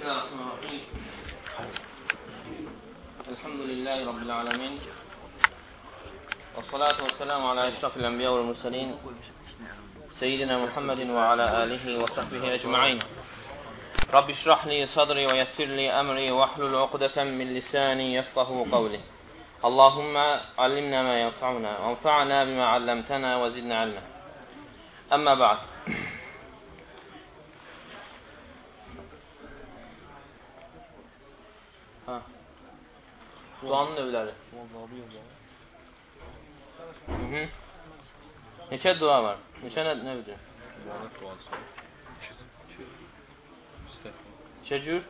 الله الرحمن الرحيم الحمد لله رب العالمين والصلاة والسلام على أشرف الأنبياء والمرسلين سيدنا محمد وعلى آله وصحبه أجمعين رب اشرح لي صدري ويسر لي أمري واحلل عقدة من لساني يفقه قولي اللهم علمنا ما ينفعنا وانفعنا بما علمتنا وزدنا علما أما بعد Duanın növləri. Neçə dua var? Neçə növdür? İbadət duası. Neçə cür?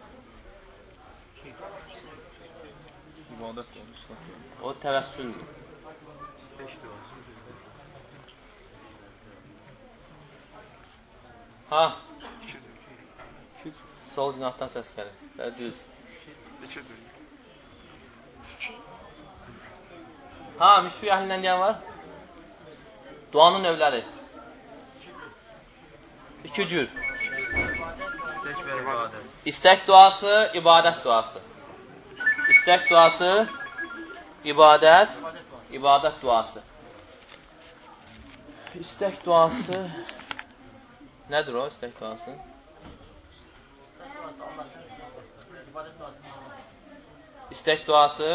İbadət duası. O təvəssüldür. Ha? Sol cinahdan səs gəlir. Və düz. Ha, müşfiq əhlindən deyən var? Duanın növləri. 2 cür. İstək duası, ibadət duası. İstək duası, ibadət duası. İstək duası nədir o, istək duası? İstək duası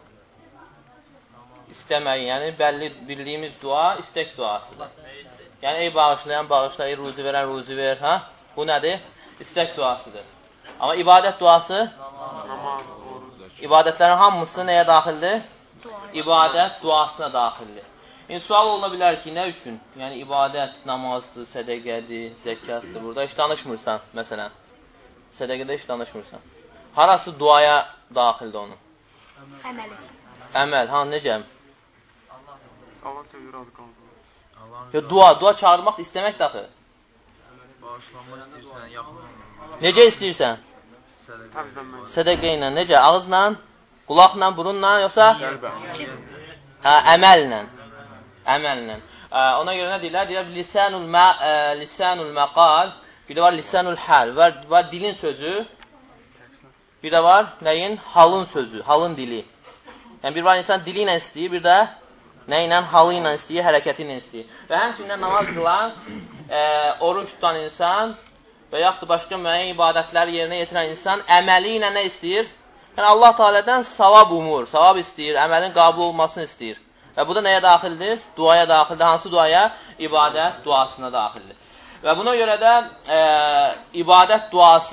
istəmək, yəni bəlli bildiyimiz dua istək duasıdır. Yəni ey bağışlayan bağışla, ey ruzi verən ruzi ver, ha? Bu nədir? İstək duasıdır. Amma ibadət duası ibadətlərin hamısı nəyə daxildir? İbadət duasına daxildir. Sual ola bilər ki, nə üçün? Yəni ibadət, namazdır, sədəqədir, zəkatdır. Burada heç danışmırsan, məsələn. Sədəqədə heç danışmırsan. Harası duaya daxildir onun? Əməl, ha, necə? Allah sevir, razı qaldı. Dua çağırmaq, istəmək daxı. Bağışlanmaq istəyirsən, yaxın olmaq. Necə istəyirsən? Sədəqə ilə, necə? Ağızla, qulaqla, burunla, yoxsa? Əməllə. Əməllə. Ona görə nə deyirlər? Deyirlər, lisanul məqal, bir də var lisanul hal, var dilin sözü, bir də var nəyin? Halın sözü, halın dili. Yəni, bir var insan dili ilə istəyir, bir də nə ilə? Halı ilə istəyir, hərəkəti ilə istəyir. Və həmçindən namaz qılan, oruç tutan insan və yaxud başqa müəyyən ibadətləri yerinə yetirən insan əməli ilə nə istəyir? Yəni, Allah Teala'dan savab umur, savab istəyir, əməlin qabul olmasını istəyir. Və bu da nəyə daxildir? Duaya daxildir. Hansı duaya? İbadət duasına daxildir. Və buna görə də ibadət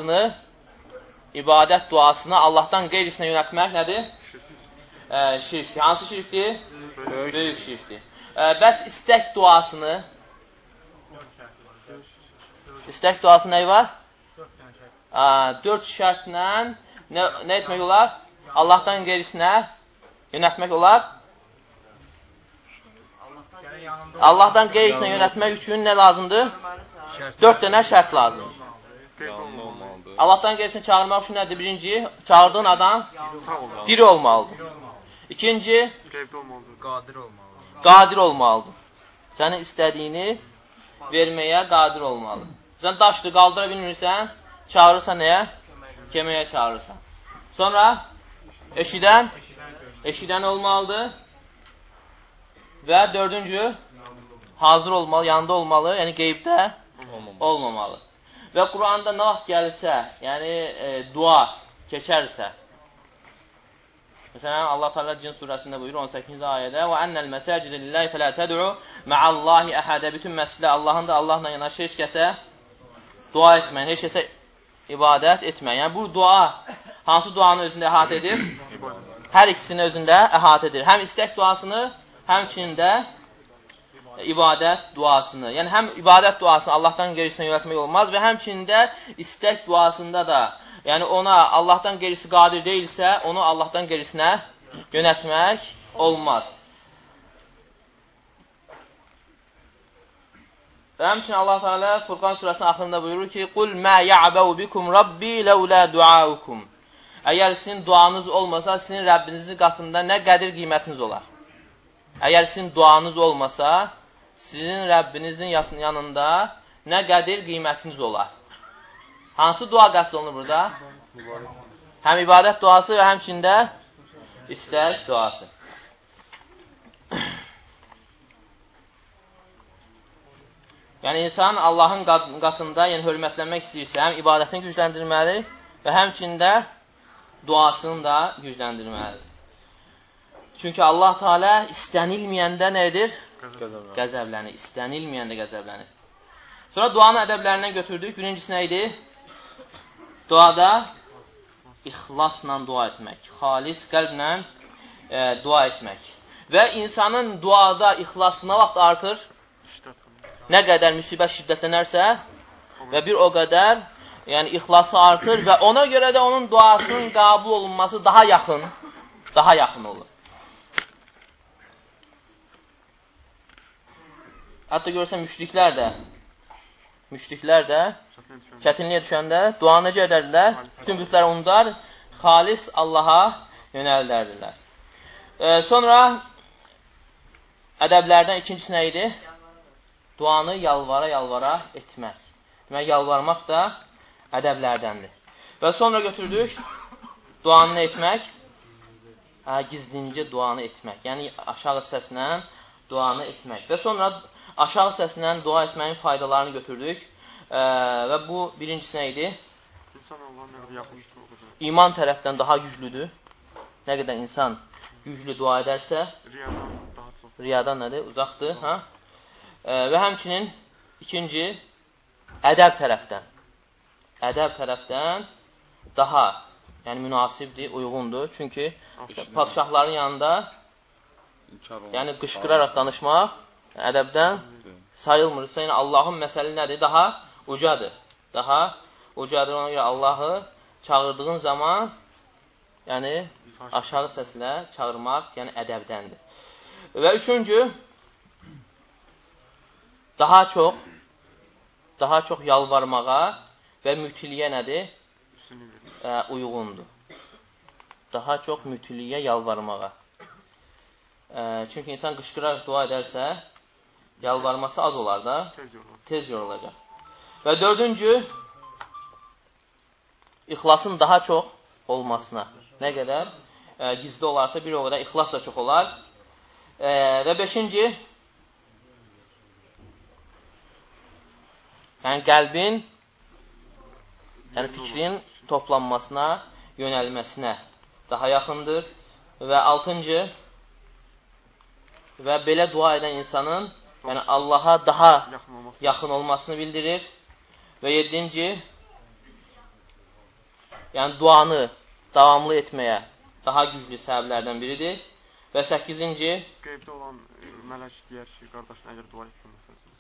duasını Allahdan qeyrisinə yönətmək nədir? Şirkdir. Hansı şirkdir? Böyük şirkdir. Bəs istək duasını nəyi var? 4 şərtlə nə etmək olar? Allahdan qeyrisinə yönətmək olar? Allahdan qeyrisinə yönətmək üçün nə lazımdır? 4 dənə şərt lazımdır. Allahdan qeyrisinə çağırmaq üçün nədir? Birinci, çağırdığın adam diri olmalıdır. İkinci, qadir olmalıdır. Sənin istədiyini verməyə qadir olmalıdır. Sən daşdır, qaldıra bilmirsən, çağırırsan nəyə? Köməyə çağırırsan. Sonra, eşidən olmalıdır. Və 4-cü, hazır olmalı, yanında olmalı, yəni qeybdə olmamalı. Və Quranda nə vaxt gəlirsə, yəni dua keçərsə, məsələn, Allah Teala Cin surəsində buyurur 18-ci ayədə və ennel məsəcidə lillahi fələ təd'u ma'allahi əhədə. Bütün məsələ Allahındır, Allahla yanaşı heç kəsə dua etməyin, heç kəsə ibadət etməyin. Yəni bu dua hansı duanı özündə əhatə edir? Hər ikisini özündə əhatə edir. Həm istək duasını, həmçinin də ibadət duasını. Yəni həm ibadət duasını Allahdan qeyrisinə yönətmək olmaz və həmçinin də istək duasında da, yəni ona Allahdan qeyrisi qadir deyilsə, onu Allahdan qeyrisinə yönətmək olmaz. Və həmçinin Allah Teala Furqan surəsinin axırında buyurur ki: "Qul ma ya'bau bikum rabbi laula duaukum." Əgər sizin duanız olmasa, sizin Rəbbinizin qatında nə qədir qiymətiniz olar? Əgər sizin duanız olmasa, sizin Rəbbinizin yanında nə qədir qiymətiniz olar? Hansı dua qəsd olunur burada? Həm ibadət duası və həmçində istək duası. Yəni, insan Allahın qatında hörmətlənmək istəyirsə, həm ibadətini gücləndirməli və həmçində duasını da gücləndirməlidir. Çünki Allah Teala istənilməyəndə nə edir? Qəzəblənir. İstənilməyəndə qəzəblənir. Sonra duanın ədəblərindən götürdük. Birincisi nə idi? Duada ixlasla dua etmək. Xalis qəlblə dua etmək. Və insanın duada ixlası nə vaxt artır? Nə qədər müsibət şiddətlənərsə və bir o qədər ixlası artır və ona görə də onun duasının qəbul olunması daha yaxın olur. Hətta görürsən, müşriklər də çətinliyə düşəndə dua necə edərlər? Bütün bütləri unudar, xalis Allaha yönəldərlər. Sonra ədəblərdən ikincisi nə idi? Duanı yalvara etmək. Demək, yalvarmaq da ədəblərdəndir. Və sonra götürdük, duanı etmək, gizlincə duanı etmək. Yəni, aşağı səslə duanı etmək. Və sonra aşağı səslə dua etməyin faydalarını götürdük və bu birincisi nə idi? İman tərəfdən daha güclüdür. Nə qədər insan güclü dua edərsə, riyadan nədir? Uzaqdır. Və həmçinin ikinci, ədəb tərəfdən daha münasibdir, uyğundur. Çünki padişahların yanında qışqıraraq danışmaq ədəbdən sayılmırsa, Allahın məsəli nədir? Daha ucadır. Ona görə Allahı çağırdığın zaman aşağı səslə çağırmaq ədəbdəndir. Və üçüncü, daha çox yalvarmağa və mütiliyə nədir? Uyğundur. Daha çox mütiliyə yalvarmağa. Çünki insan qışqıraraq dua edərsə, yalvarması az olar da, tez yorulacaq. Və dördüncü, ixlasın daha çox olmasına. Nə qədər gizli olarsa, bir o qədər ixlas da çox olar. Və beşinci, qəlbin, fikrin toplanmasına, yönəlməsinə daha yaxındır. Və altıncı, və belə dua edən insanın Allaha daha yaxın olmasını bildirir. Və yedinci, duanı davamlı etməyə daha güclü səbəblərdən biridir. Və səkkizinci, qeybdə olan mələk deyər ki, qardaşın əgər dua etsin,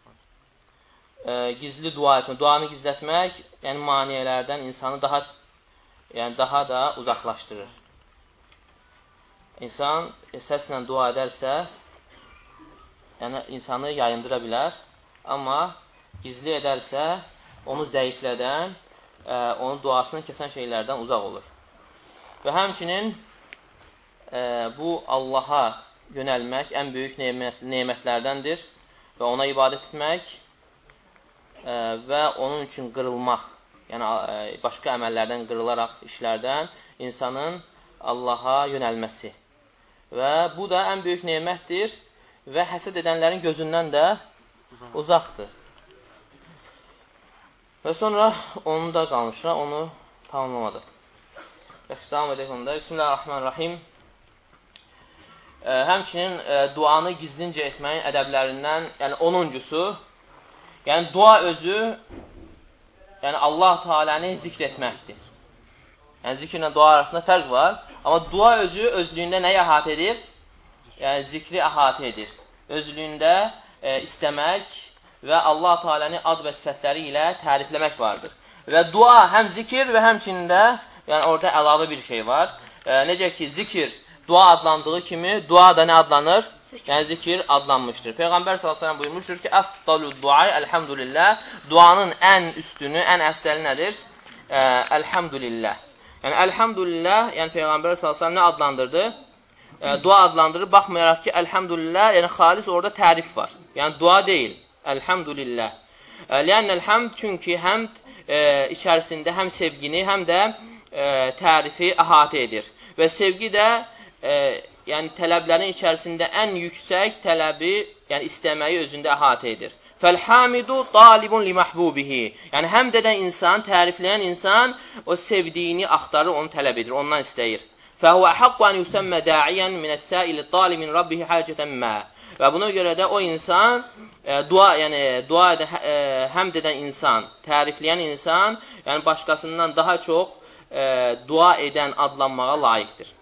gizli dua etmək, duanı gizlətmək, maniyələrdən insanı daha da uzaqlaşdırır. İnsan səslə dua edərsə, insanı yayındıra bilər, amma gizli edərsə, onu zəiflədən, onun duasını kəsən şeylərdən uzaq olur. Və həmçinin bu Allaha yönəlmək ən böyük nemətlərdəndir və ona ibadət etmək və onun üçün qırılmaq, başqa əməllərdən qırılaraq işlərdən insanın Allaha yönəlməsi. Və bu da ən böyük nemətdir və həsəd edənlərin gözündən də uzaqdır. Və sonra onu da qalmışlar, onu tamamlamadıq. Davam edək onda. Bismillahirrahmanirrahim. Həmçinin duanı gizlincə etməyin ədəblərindən, 10-uncusu, dua özü, Allah Teala'nı zikr etməkdir. Zikirlə dua arasında fərq var. Amma dua özü özlüyündə nəyi əhatə edir? Zikri əhatə edir. Özlüyündə istəmək və Allah Teala'nı ad və sifətləri ilə tərifləmək vardır. Və dua həm zikir və həmçində orada əlavə bir şey var. Necə ki, zikir dua adlandığı kimi, dua da nə adlanır? Zikir adlanmışdır. Peyğəmbər s.ə.v buyurmuşdur ki, əfdalu duay, əlhamdülillah, duanın ən üstünü, ən əfsəli nədir? Əlhamdülillah. Əlhamdülillah, Peyğəmbər s.ə.v nə adlandırdı? Dua adlandırır, baxmayaraq ki, əlhamdülillah, xalis orada tərif var. Dua deyil, əlhamdülillah. Lənnəl həmd, çünki həmd içərisində həm sevgini, həm də tərifi əhatə edir. Və sevgi də yəni tələblərin içərisində ən yüksək tələbi, yəni istəməyi özündə əhatə edir. Fəl-hamidu talibun li mahbubihi. Yəni həmd edən insan, tərifləyən insan o sevdiyini axtarır, onu tələb edir, ondan istəyir. Fəhuvə haqqu an yusammə da'iyan minəs-sa'ili talib min rabbihi hacatan ma. Və buna görə də o insan dua edən, həmd edən insan, tərifləyən insan, yəni başqasından daha çox dua edən adlanmağa layiqdir.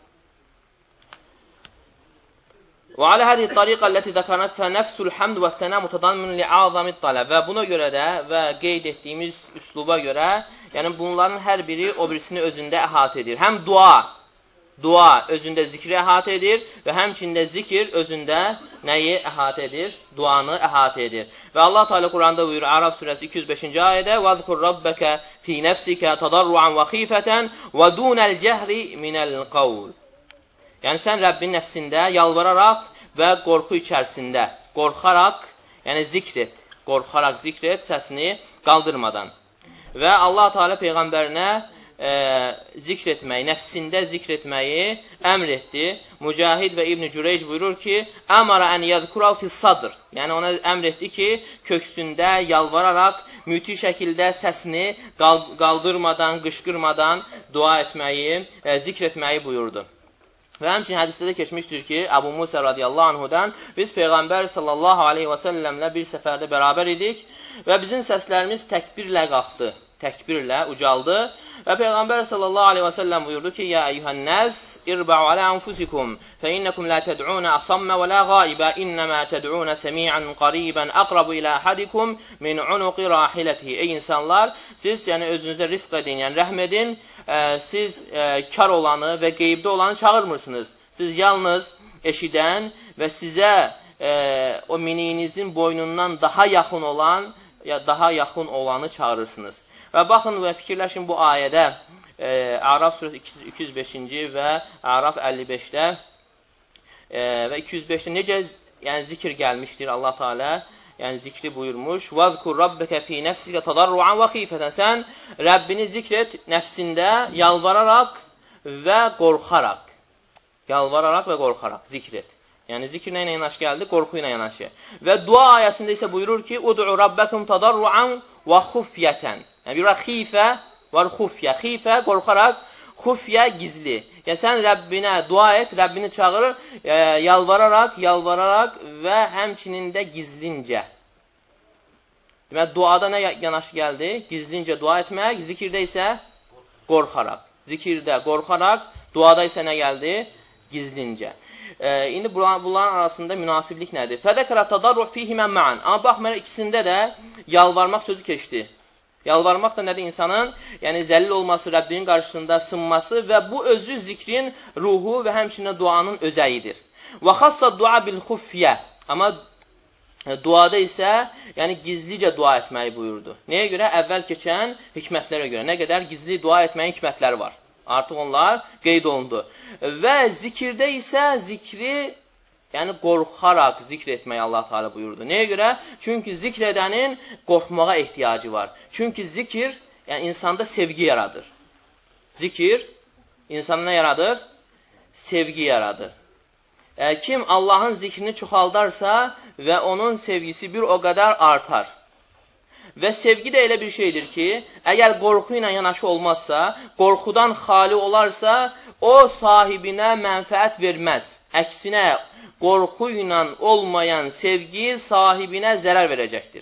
وعلى هذه الطريقة التي ذكرت فنفس الحمد والثناء متضمن لعظم الطلب. Və buna görə də və qeyd etdiyimiz üsluba görə, yəni bunların hər biri o birisini özündə əhatə edir. Həm dua özündə zikri əhatə edir və həmçində zikir özündə nəyi əhatə edir? Duanı əhatə edir. Və Allah Teala Quranda buyurur, Ərəf surəsi 205-ci ayədə: "Vəzkur rabbaka fi nefsika tadarruan və xifatan və dunal cehri minel qawl." Yəni sən Rəbbin nəfsində yalvararaq və qorxu içərisində, qorxaraq, yəni zikr et, qorxaraq zikr et, səsini qaldırmadan. Və Allah Teala Peyğəmbərinə zikr etməyi, nəfsində zikr etməyi əmr etdi. Mücahid və İbn Cüreyc buyurur ki, "Əmara ən yəzkurav fis sadr." Yəni ona əmr etdi ki, köksündə yalvararaq müti şəkildə səsini qaldırmadan, qışqırmadan dua etməyi, zikr etməyi buyurdu. Və həmçinin hədisdə də keçmişdir ki, Əbu Musa radiyallahu anhudan biz Peyğəmbər sallallahu aleyhi və səlləmlə bir səfərdə bərabər idik və bizim səslərimiz təkbirlə qalxdı, təkbirlə ucaldı və Peyğəmbər sallallahu aleyhi və səlləm buyurdu ki, "Ya eyyuhənnəs, irba'u alə anfusikum, fə innəkum la təd'unə asammə və la qaibə, innəmə təd'unə səmi'ən qaribən əqrabu ilə əhədikum min unuqi rahilətihi." Ey insanlar, siz yəni özünüzə rifq edin, yəni rəhm edin, siz kar olanı və qeybdə olanı çağırmırsınız. Siz yalnız eşidən və sizə o miniyinizin boynundan daha yaxın olanı çağırırsınız. Və baxın və fikirləşin bu ayədə Ərəf surəsi 205-ci və Ərəf 55-də və 205-də necə yəni zikr gəlmişdir Allah Teala. Yəni zikri buyurmuş. "Vəzkur rabbaka fi nefsika tadarruan və xifatan." Sən Rəbbini zikr et nəfsində yalvararaq və qorxaraq. Yalvararaq və qorxaraq zikr et. Yəni zikr ilə yanaşı gəldi, qorxu ilə yanaşı. Və dua ayəsində isə buyurur ki, "Ud'u rabbakum tadarruan və xufyatan." Yəni bir xifə var, xufya. Xifə qorxaraq, xufya gizli. Yəni sən Rəbbinə dua et, Rəbbini çağır, yalvararaq və həmçinin də gizlincə. Deməli, duada nə yanaşı gəldi? Gizlincə dua etmək, zikirdə isə qorxaraq. Zikirdə qorxaraq, duada isə nə gəldi? Gizlincə. İndi bunların arasında münasiblik nədir? Fədəkərə tadarruh fihimə ma'an. Amma baxmayaraq ikisində də yalvarmaq sözü keçdi. Yalvarmaq da nədir? İnsanın yəni zəlil olması, Rəbbinin qarşısında sınması və bu özü zikrin ruhu və həmçinin duanın özəyidir. Və xassa dua bil xufyə. Amma duada isə yəni gizlicə dua etməyi buyurdu. Nəyə görə? Əvvəl keçən hikmətlərə görə. Nə qədər gizli dua etməyin hikmətləri var. Artıq onlar qeyd olundu. Və zikirdə isə zikri yəni qorxaraq zikr etməyi Allah Teala buyurdu. Nəyə görə? Çünki zikr edənin qorxmağa ehtiyacı var. Çünki zikir yəni insanda sevgi yaradır. Zikir insanda nə yaradır? Sevgi yaradır. Kim Allahın zikrini çoxaldarsa və onun sevgisi bir o qədər artar. Və sevgi də elə bir şeydir ki, əgər qorxu ilə yanaşı olmazsa, qorxudan xali olarsa, o sahibinə mənfəət verməz. Əksinə, qorxu ilə olmayan sevgi sahibinə zərər verəcəkdir.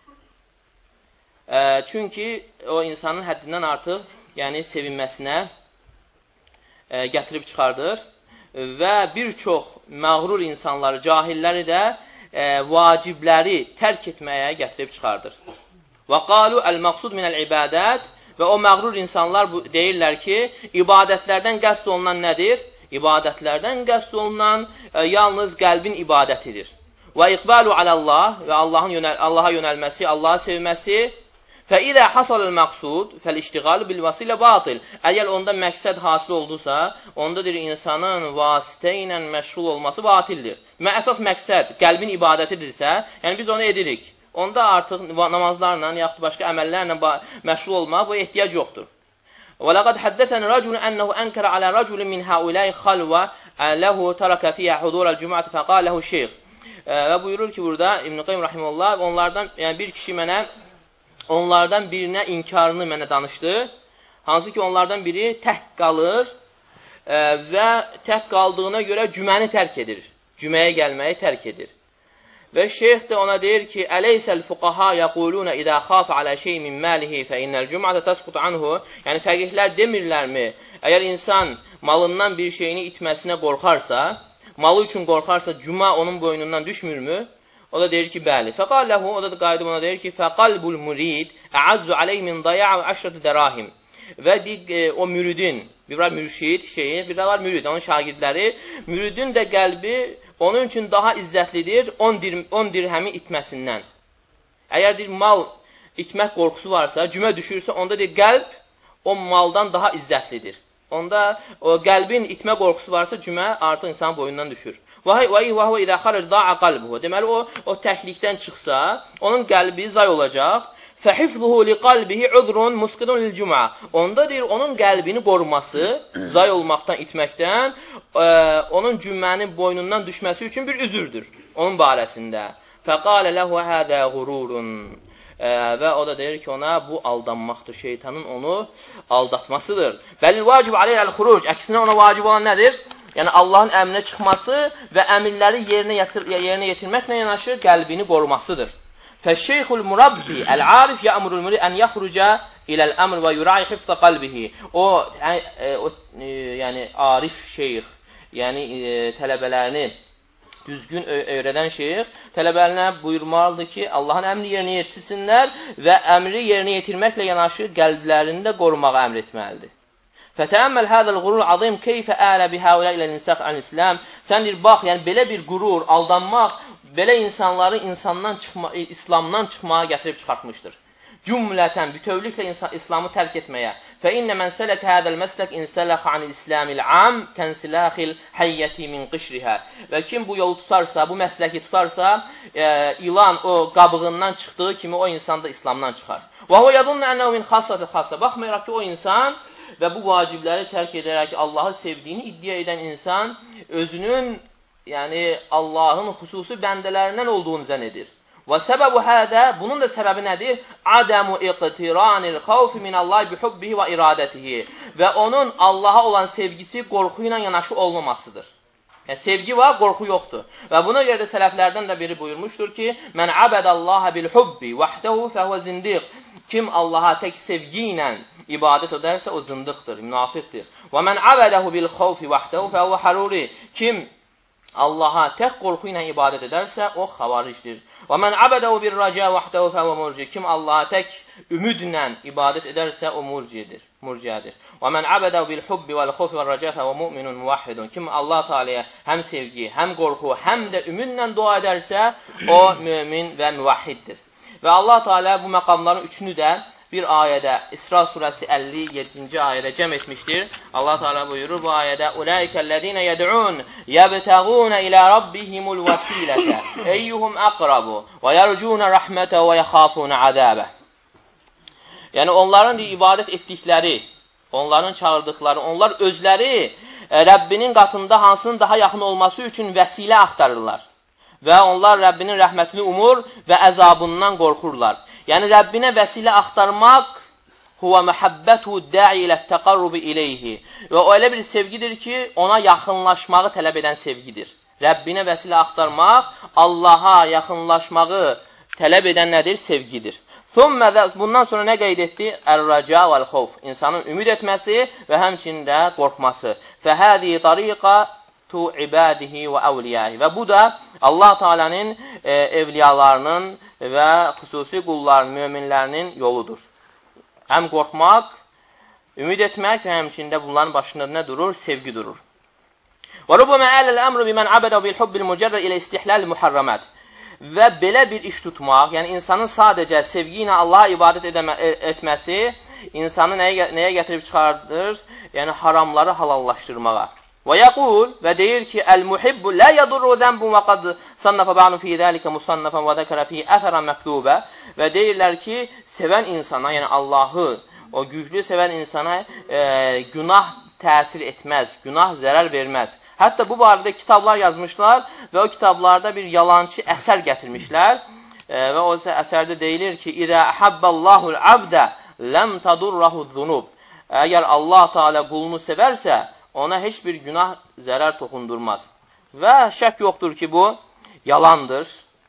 Çünki o insanın həddindən artıq yəni sevinməsinə gətirib çıxardır və bir çox məğrur insanları, cahilləri də vacibləri tərk etməyə gətirib çıxardır. Və qalu əl-məqsud minəl-ibadət və o məğrur insanlar deyirlər ki, ibadətlərdən qəsd olunan nədir? İbadətlərdən qəsd olunan yalnız qəlbin ibadətidir. Və iqbalu aləllah və Allaha yönəlməsi, Allahı sevməsi. Fəidə hasalul məqsud fəl-iştiğalu bil-vasilə batil. Əgər onda məqsəd hasil oldusa, onda insanın vasitə ilə məşğul olması batildir. Əsas məqsəd qəlbin ibadətidirsə, yəni biz onu edirik. onda artıq namazlarla, yaxud başqa əməllərlə məşğul olmaq bu ehtiyac yoxdur. وَلَقَدْ حَدَّثَنَ رَجُلٌ أَنَّهُ أَنْكَرَ عَلَى رَجُلٍ مِنْ هَؤُلَاءِ خَلْوَ لَهُ تَرَكَ فِيهَا حُضُورَ الْجُمْعَةِ فَقَالَ لَهُ şeyx. Və buyurur ki, burada İbn-i Qayyim rahimehullah, onlardan, yəni bir kişi onlardan birinə inkarını mənə danışdı. Hansı ki, onlardan biri tək qalır və tək qaldığına görə cüməni tərk edir. Cüməyə gəlməyi tərk edir. Və şeyx də ona deyir ki, Ələysəl fuqaha yəquluna idə xafə alə şey min məlihi fə innəl cümətə təsqut anhu. Yəni, fəqihlər demirlərmi, əgər insan malından bir şeyini itməsinə qorxarsa, malı üçün qorxarsa, cümə onun boynundan düşmürmü? O da deyir ki, bəli. Fəqalləhu, o da qayıdıb ona deyir ki, fəqalbul murid əəzzu aleyh min daya'a əşrətü dərahim. Və o müridin, bir var mürşid şeyi, bir var mürid, onun şagirdləri, müridin də qəlbi onun üçün daha izzətlidir 10 dirhəmi itməsindən. Əgər bir mal itmək qorxusu varsa, cümə düşürsə, onda deyir, qəlb o maldan daha izzətlidir. Onda o qəlbin itmə qorxusu varsa, cümə artıq insanın boyundan düşür. Deməli, o təklikdən çıxsa, onun qəlbi zay olacaq. فَحِفْظُهُ لِقَلْبِهِ عُذْرٌ مُسْقِدٌ لِلْجُمَعَ. Onda deyir, onun qəlbini qoruması, zay olmaqdan, itməkdən, onun cümlənin boynundan düşməsi üçün bir üzürdür onun barəsində. فَقَالَ لَهُ هَذَا غُرُورٌ. Və o da deyir ki, ona bu aldanmaqdır, şeytanın onu aldatmasıdır. Bəlil vacib aleyh əl-xuruc. Əksinə ona vacib olan nədir? Yəni, Allahın əmrinə çıxması və əmirləri yerinə yetirməklə yanaşı qəlbini qorumasıdır. Fəşşeyxul murabbi əl-arif yəmurul mürid ən yaxruca iləl-əmr və yura'i hifza qalbihi. O, yəni, arif şeyx, yəni tələbələrini düzgün öyrədən şeyx, tələbələrinə buyurmalıdır ki, Allahın əmri yerinə yetirsinlər və əmri yerinə yetirməklə yanaşı qəlblərini də qorumağa əmr etməlidir. Fətəəmməl hədəl qurur azim keyfə ələ bihəulə ilə insəq ən-İslam. Sən deyir, bax, yəni belə bir qurur, aldanmaq, belə insanları İslamdan çıxmağa gətirib çıxartmışdır. Cümlətən, bütövlüklə İslamı tərk etməyə. فَإِنَّ مَنْ سَلَكَ هَذَا الْمَسْلَكِ اِنْسَلَخَ عَنِ الْإِسْلَامِ الْعَامِ كَنْسِلَاخِ الْحَيَّةِ مِنْ قِشْرِهَا. Və kim bu yolu tutarsa, bu məsləki tutarsa, ilan o qabığından çıxdığı kimi o insan da İslamdan çıxar. وَهُوَ يَظُنَّ أَنَّهُ مِنْ خَاصَّةِ الْخَاصَّةِ. Baxmayaraq ki, o insan və bu vacibləri tərk edərək Allahı sevdiyini iddia edən insan özünün, yəni Allahın xüsusi bəndələrindən olduğunu zənn edir. Və səbəbu hədə, bunun da səbəbi nədir? Ədəmu iqtiranil xavfi minallahi bihubbihi və iradətihi. Və onun Allaha olan sevgisi qorxu ilə yanaşı olmamasıdır. Yəni, sevgi var, qorxu yoxdur. Və buna görə də sələflərdən də biri buyurmuşdur ki, Mən abədəllaha bilhubbi vəhdəhu fəhvə zindiq. Kim Allaha tək sevgi ilə ibadət edərsə, o zındıqdır, münafiqdir. Və mən abədəhu bilxavfi vəhdəhu fəhvə haruri. Kim Allaha tək qorxu ilə ibadət edərsə, o xavaricdir. Və mən abədəhu bir rəca vəhdəhu fəvə murci. Kim Allaha tək ümidlə ibadət edərsə, o murciədir. Və mən abədəhu bil hubbi vəl xofi vəl rəca fəvə mu'minun muvahhidun. Kim Allah Teala'ya həm sevgi, həm qorxu, həm də ümidlə dua edərsə, o mümin və müvahhiddir. Və Allah Teala bu məqamların üçünü də bir ayədə, İsra surəsi 57-ci ayədə cəm etmişdir. Allah Teala buyurur bu ayədə: "Ulaikellezine yed'un yebtaguna ila rabbihimul vesilete eyyuhum aqrabu ve yercuna rahmete ve yakhafuna azabe." Yəni onların ibadət etdikləri, onların çağırdıqları, onlar özləri Rəbbinin qatında hansının daha yaxın olması üçün vəsilə axtarırlar. Və onlar Rəbbinin rəhmətini umur və əzabından qorxurlar. Yəni, Rəbbinə vəsilə axtarmaq huvə məhəbbətu də'i ilə təqarrubi iləyhi. Və o elə bir sevgidir ki, ona yaxınlaşmağı tələb edən sevgidir. Rəbbinə vəsilə axtarmaq, Allaha yaxınlaşmağı tələb edən nədir? Sevgidir. Bundan sonra nə qeyd etdi? Ər-rəca vəl-xovf. İnsanın ümid etməsi və həmçində qorxması. Fəhədi tariqatu ibadihi və əvliyahi. Və bu da Allah Teala'nın evliyalarının və xüsusi qulların, möminlərinin yoludur. Həm qorxmaq, ümid etmək və həmçində bunların başında nə durur? Sevgi durur. Və rubumə ələl-əmru bimən abədə bil-hubbil mücərrə ilə istihlal muharramat. Və belə bir iş tutmaq, yəni insanın sadəcə sevgi ilə Allaha ibadət etməsi, insanı nəyə gətirib çıxardır? Yəni haramları halallaşdırmağa. Və yəqul və deyir ki, əl-muhibbu lə yədurru zənbun və qad sannafa ba'nu fi zəlikə musannafan və zəkərə fi əfərən məktubə və deyirlər ki, sevən insana, yəni Allahı, o güclü sevən insana günah təsir etməz, günah zərər verməz. Hətta bu barədə kitablar yazmışlar və o kitablarda bir yalançı əsər gətirmişlər və o əsərdə deyilir ki, İzə əhabballahul abdə ləm tadurrahu zunub. Əgər Allah Teala qulunu sevərsə, ona heç bir günah zərər toxundurmaz. Və şək yoxdur ki, bu yalandır.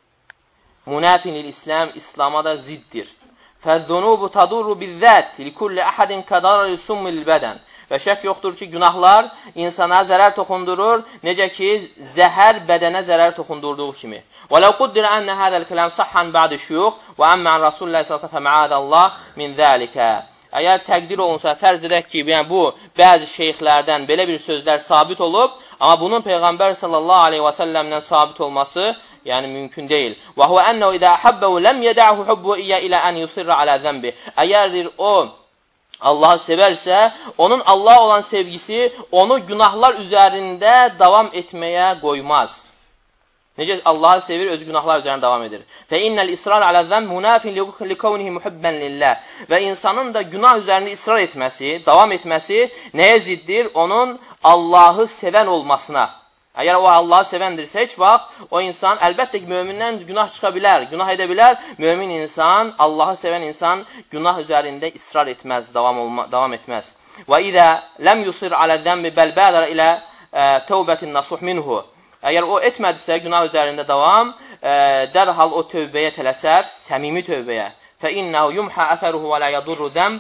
Munafinil İslam, İslama da ziddir. Fəz-zunubu tadurru bizzət likulli əhədin kədarri summil bədən. Və şək yoxdur ki, günahlar insana zərər toxundurur, necə ki, zəhər bədənə zərər toxundurduğu kimi. وَلَوْ قُدِّرَ أَنَّ هَذَا الْكَلَامِ صَحًّا بَعْدِ الشُّيُوخِ وَأَمَّا عَنْ رَسُولِ اللّٰهِ صَلَّى اللّٰهِ فَمَعَاذَ اللّٰهِ مِنْ ذَٰلِكَ. Əgər təqdir olunsa, fərz edək ki, yəni bu, bəzi şeyxlərdən belə bir sözlər sabit olub, amma bunun Peyğəmbər sallallahu aleyhi və səlləmdən sabit olması, yəni mümkün deyil. وَهُوَ أَنَّهُ إِذَا أَحَبَّهُ لَمْ يَدَعْهُ حُبُّهُ إِلَّا أَنْ يُصِرَّ عَلَى ذَنْبِهِ. Əgərdir o, Allahı sevərsə, onun Allah olan sevgisi onu günahlar üzərində davam etməyə qoymaz. Necə Allahı sevir, öz günahlar üzərində davam edir. فَإِنَّ الْإِسْرَارَ عَلَى الذَّنْبِ مُنَافٍ لِكَوْنِهِ مُحِبًّا لِلَّهِ. Və insanın da günah üzərində israr etməsi, davam etməsi nəyə ziddir? Onun Allahı sevən olmasına. Əgər o Allahı sevəndirsə, heç vaxt o insan, əlbəttə ki, mömindən günah çıxa bilər, günah edə bilər. Mömin insan, Allahı sevən insan günah üzərində israr etməz, davam etməz. وَإِذَا لَمْ يُصِرْ عَلَى الذَّنْبِ بَلْ بَادَرَ إِلَى تَوْبَةٍ نَصُحْ مِنْهُ. Əgər o etmədisə, günah üzərində davam, dərhal o tövbəyə tələsər, səmimi tövbəyə. فَإِنَّهُ يُمْحَى أَثَرُهُ وَلَا يَضُرُّ ذَنْبِ.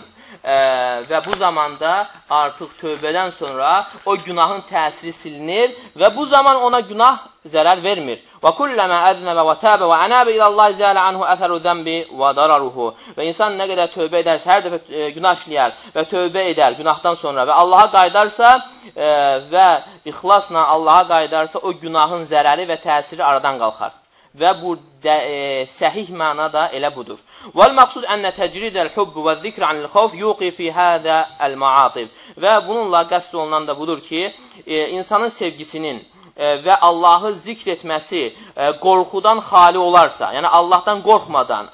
Və bu zamanda artıq tövbədən sonra o günahın təsiri silinir və bu zaman ona günah zərər vermir. وَكُلَّمَا أَذْنَبَ وَتَابَ وَأَنَابَ إِلَى اللّٰهِ زَالَ عَنْهُ أَثَرُ ذَنْبِ وَضَرَرُهُ. Və insan nə qədər tövbə edərsə, hər dəfə günah işləyər və tövbə edər günahdan sonra və Allaha qayıdarsa və ixlasla Allaha qayıdarsa, o günahın zərəri və təsiri aradan qalxar. Və bu səhih mənada elə budur. وَالْمَقْصُدْ أَنَّ تَجْرِدَ الْحُبُّ وَالذِّكْرَ عَنِ الْخَوْفِ يُوقِي فِي هَذَا الْمَعَاطِبِ. Və bununla qəsd olunan da budur ki, insanın sevgisinin və Allahı zikr etməsi qorxudan xali olarsa, yəni Allahdan qorxmadan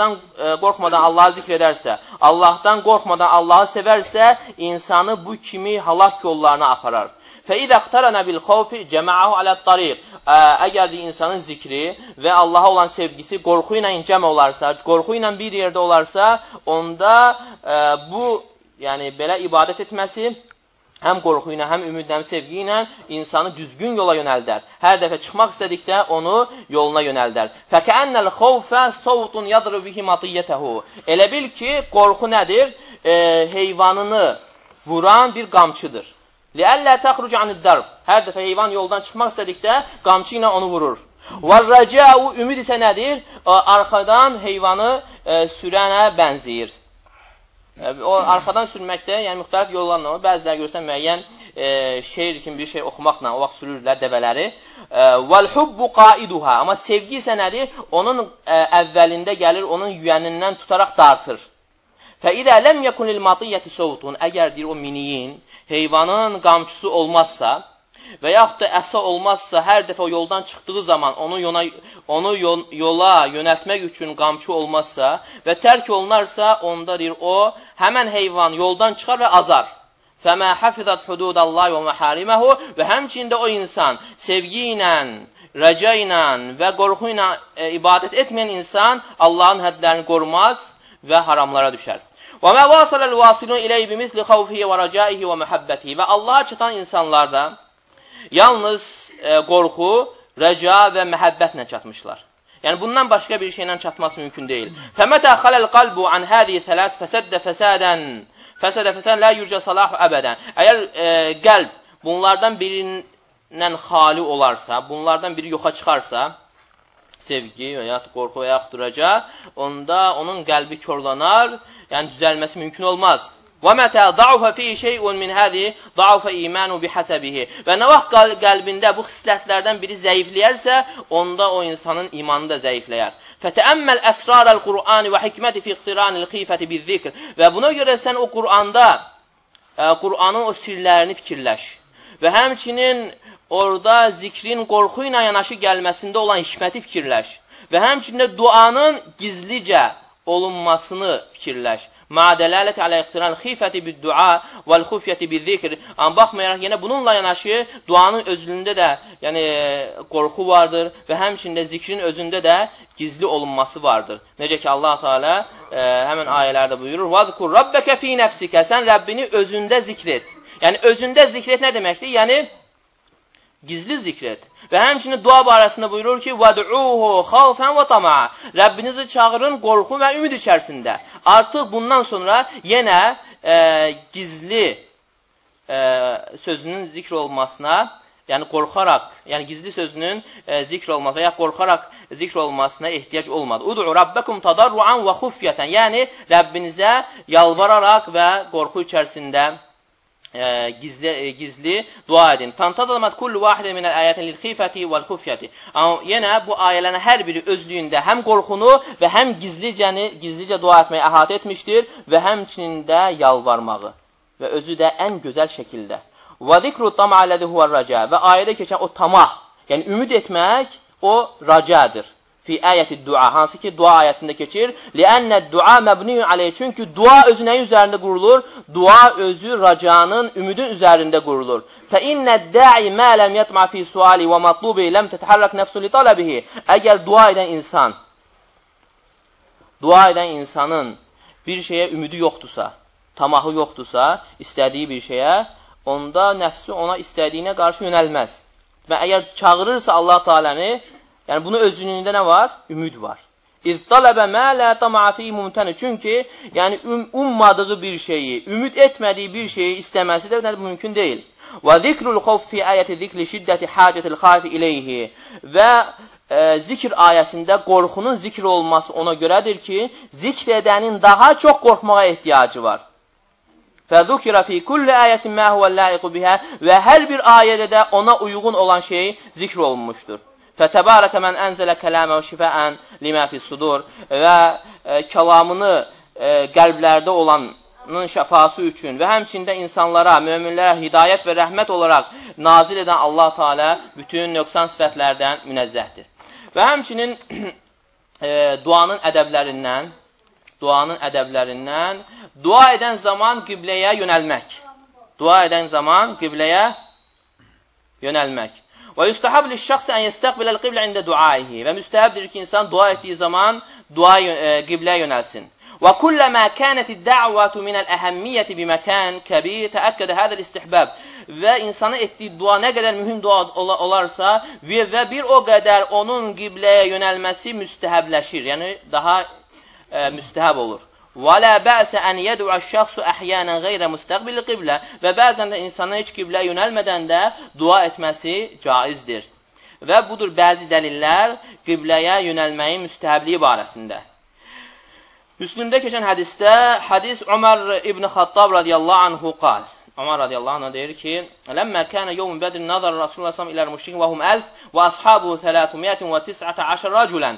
Allahı zikr edərsə, Allahdan qorxmadan Allahı sevərsə, insanı bu kimi halak yollarına aparar. فَإِذَا اقْتَرَنَ بِالْخَوْفِ جَمَعَهُ عَلَى الطَّرِيقِ. Əgər insanın zikri və Allaha olan sevgisi qorxu ilə cəm olarsa, qorxu ilə bir yerdə olarsa, onda bu, yəni belə ibadət etməsi həm qorxu ilə, həm ümidlə, həm sevgi ilə insanı düzgün yola yönəldər. Hər dəfə çıxmaq istədikdə onu yoluna yönəldər. فَكَأَنَّ الْخَوْفَ صَوْتٌ يَضْرِبُ بِهِ مَطِيَّتَهُ. Elə bil ki, qorxu nədir? Heyvanını vuran bir qamçıdır. لِأَلَّا تَخْرُجَ عَنِ الدَّرْبِ. Hər dəfə heyvan yoldan çıxmaq istədikdə qamçı ilə onu vurur. وَالرَّجَاءُ. Ümid isə nədir? Arxadan heyvanı sürənə bənziyir. O arxadan sürməkdə, yəni müxtəlif yollarla olur. Bəziləri görsən müəyyən şeir kimi bir şey oxumaqla o vaxt sürürlər dəvələri. وَالْحُبُّ قَائِدُهَا. Amma sevgi isə nədir? Onun əvvəlində gəlir, onun yüyənindən tutaraq dartır. فَإِذَا لَمْ يَكُنْ لِلْمَطِيَّةِ صَوْتٌ. Əgər deyir o miniyin, heyvanın qamçısı olmazsa və yaxud da əsa olmazsa, hər dəfə o yoldan çıxdığı zaman onu yola yönəltmək üçün qamçı olmazsa və tərk olunarsa, onda deyir o, həmən heyvan yoldan çıxar və azar. فَمَا حَفِظَتْ حُدُودَ اللّٰهِ وَمَحَارِمَهُ. Və həmçində o insan sevgi ilə, rəca ilə və qorxu ilə ibadət etməyən insan Allahın hədlərini qorumaz və haramlara düşər. وَمَا وَاصَلَ الْوَاصِلُونَ إِلَيْهِ بِمِثْلِ خَوْفِهِ وَرَجَائِهِ وَمَحَبَّتِهِ. Və Allaha çatan insanlarda yalnız qorxu, rəca və məhəbbətlə çatmışlar. Yəni bundan başqa bir şeylə çatması mümkün deyil. فَمَتَى خَلَ الْقَلْبُ عَنْ هَذِهِ ثَلَاثِ فَسَدَّ فَسَادًا لَا يُرْجَى صَلَاحُ أَبَدًا. Əgər qəlb bunlardan birindən xali olarsa, bunlardan biri yoxa çıxarsa, sevgi və ya qorxu və yaxud rəca, onda onun qəlbi körlanar, yəni düzəlməsi mümkün olmaz. وَمَتَى ضَعُفَ فِيهِ شَيْءٌ مِنْ هَذِهِ ضَعُفَ إِيمَانُ بِحَسَبِهِ. Və nə vaxt qəlbində bu xislətlərdən biri zəifləyərsə, onda o insanın imanı da zəifləyər. فَتَأَمَّلْ أَسْرَارَ الْقُرْآنِ وَحِكْمَةِ فِي اِقْتِرَانِ الْخِيفَةِ بِالذِّكْرِ. Və buna görə sən o Qur'anın o sirlərini fikirləş və həmçinin orada zikrin qorxu ilə yanaşı gəlməsində olan hikməti fikirləş və həmçinin duanın gizlicə olunmasını fikirləş. Ma'dələləti alə iqtiran xifəti bid-dua vəl-xufyəti biz-zikr. Amma baxmayaraq yenə bununla yanaşı duanın özlüyündə də yəni qorxu vardır və həmçində zikrin özündə də gizli olunması vardır. Necə ki Allah Teala həmin ayələrdə buyurur: "Vazkur rabbaka fi nefsika." Sən Rəbbini özündə zikr et. Yəni özündə zikr et nə deməkdir? Yəni gizli zikr et. Və həmçinin dua barəsində buyurur ki: "Vəd'uhu xawfan və tama'a." Rəbbinizi çağırın qorxu və ümid içərisində. Artıq bundan sonra yenə gizli sözünün zikr olmasına, yəni qorxaraq, yəni gizli sözünün zikr olmasına, ya qorxaraq zikr olmasına ehtiyac olmadı. "Ud'u rabbakum tadarruan və xufyatan." Yəni Rəbbinizə yalvararaq və qorxu içərisində gizli dua edin. Fantadamat kullu vahidin minəl ayətin lil-xifəti vəl-xufyəti. Yenə bu ayələrin hər biri özlüyündə həm qorxunu və həm gizlicə dua etməyi əhatə etmişdir və həmçinin də yalvarmağı və özü də ən gözəl şəkildə. Və zikru tam'a ləzi huvər-rəcə. Və ayədə keçən o tamah, yəni ümid etmək o rəcadır. Fi ayəti dua, hansı ki dua ayətində keçir. Li'annə dua məbniyun aleyh. Çünki dua özü nəyin üzərində qurulur? Dua özü racanın, ümidin üzərində qurulur. Fə innəd da'i mə ləm yətma fi suali və matlubi ləm tətəhərrək nəfsu li tələbihi. Əgər dua edən insanın bir şeyə ümidi yoxdursa, tamahı yoxdursa, istədiyi bir şeyə, onda nəfsi ona istədiyinə qarşı yönəlməz. Və əgər çağırırsa Allah Teala'nı, yəni bunun özlüyündə nə var? Ümid var. İzdaləbə mə lə tama'a fi mumtəni. Çünki yəni ummadığı bir şeyi, ümid etmədiyi bir şeyi istəməsi də mümkün deyil. Və zikrul xawf fi ayəti zikri şiddəti hacətil xaifi ileyhi. Və zikr ayəsində qorxunun zikr olması ona görədir ki, zikr edənin daha çox qorxmağa ehtiyacı var. Fəzukira fi kulli ayətin mə huvəl-layiqu bihə. Və hər bir ayədə də ona uyğun olan şey zikr olunmuşdur. Fətəbarəkə mən ənzələ kələmə və şifəən limə fis-sudur. Və kəlamını qəlblərdə olanın şəfası üçün və həmçində insanlara, möminlərə hidayət və rəhmət olaraq nazil edən Allah Teala bütün nöqsan sifətlərdən münezzəhdir. Və həmçinin duanın ədəblərindən dua edən zaman qibləyə yönəlmək. Dua edən zaman qibləyə yönəlmək. Və yüstəhəb liş-şəxsi ən yəstəqbiləl qiblə ində duaihi. Və müstəhəbdir ki, insan dua etdiyi zaman qibləyə yönəlsin. Və kulləmə kənəti-də'vətu minəl-əhəmmiyyəti biməkən kəbir təəkkədə hədəl istihbəb. Və insana etdiyi dua nə qədər mühüm dua olarsa və bir o qədər onun qibləyə yönəlməsi müstəhəbləşir. Yəni, daha müstəhəb olur. وَلَا بَأْسَ أَنْ يَدْعُوَ الشَّخْصُ أَحْيَانًا غَيْرَ مُسْتَقْبِلِ qiblə. Və bəzən də insanın heç qibləyə yönəlmədən də dua etməsi caizdir. Və budur bəzi dəlillər qibləyə yönəlməyin müstəhəbliyi barəsində. Müslümdə keçən hədisdə, hadis Ömər ibn Xattab radiyallahu anhu qal. Ömər radiyallahu anhu deyir ki, Ləmmə kənə yevm bədrin nazar Rasulullah sallam iləl müşrikin və hum 1000 və ashabuhu 319 rəculən.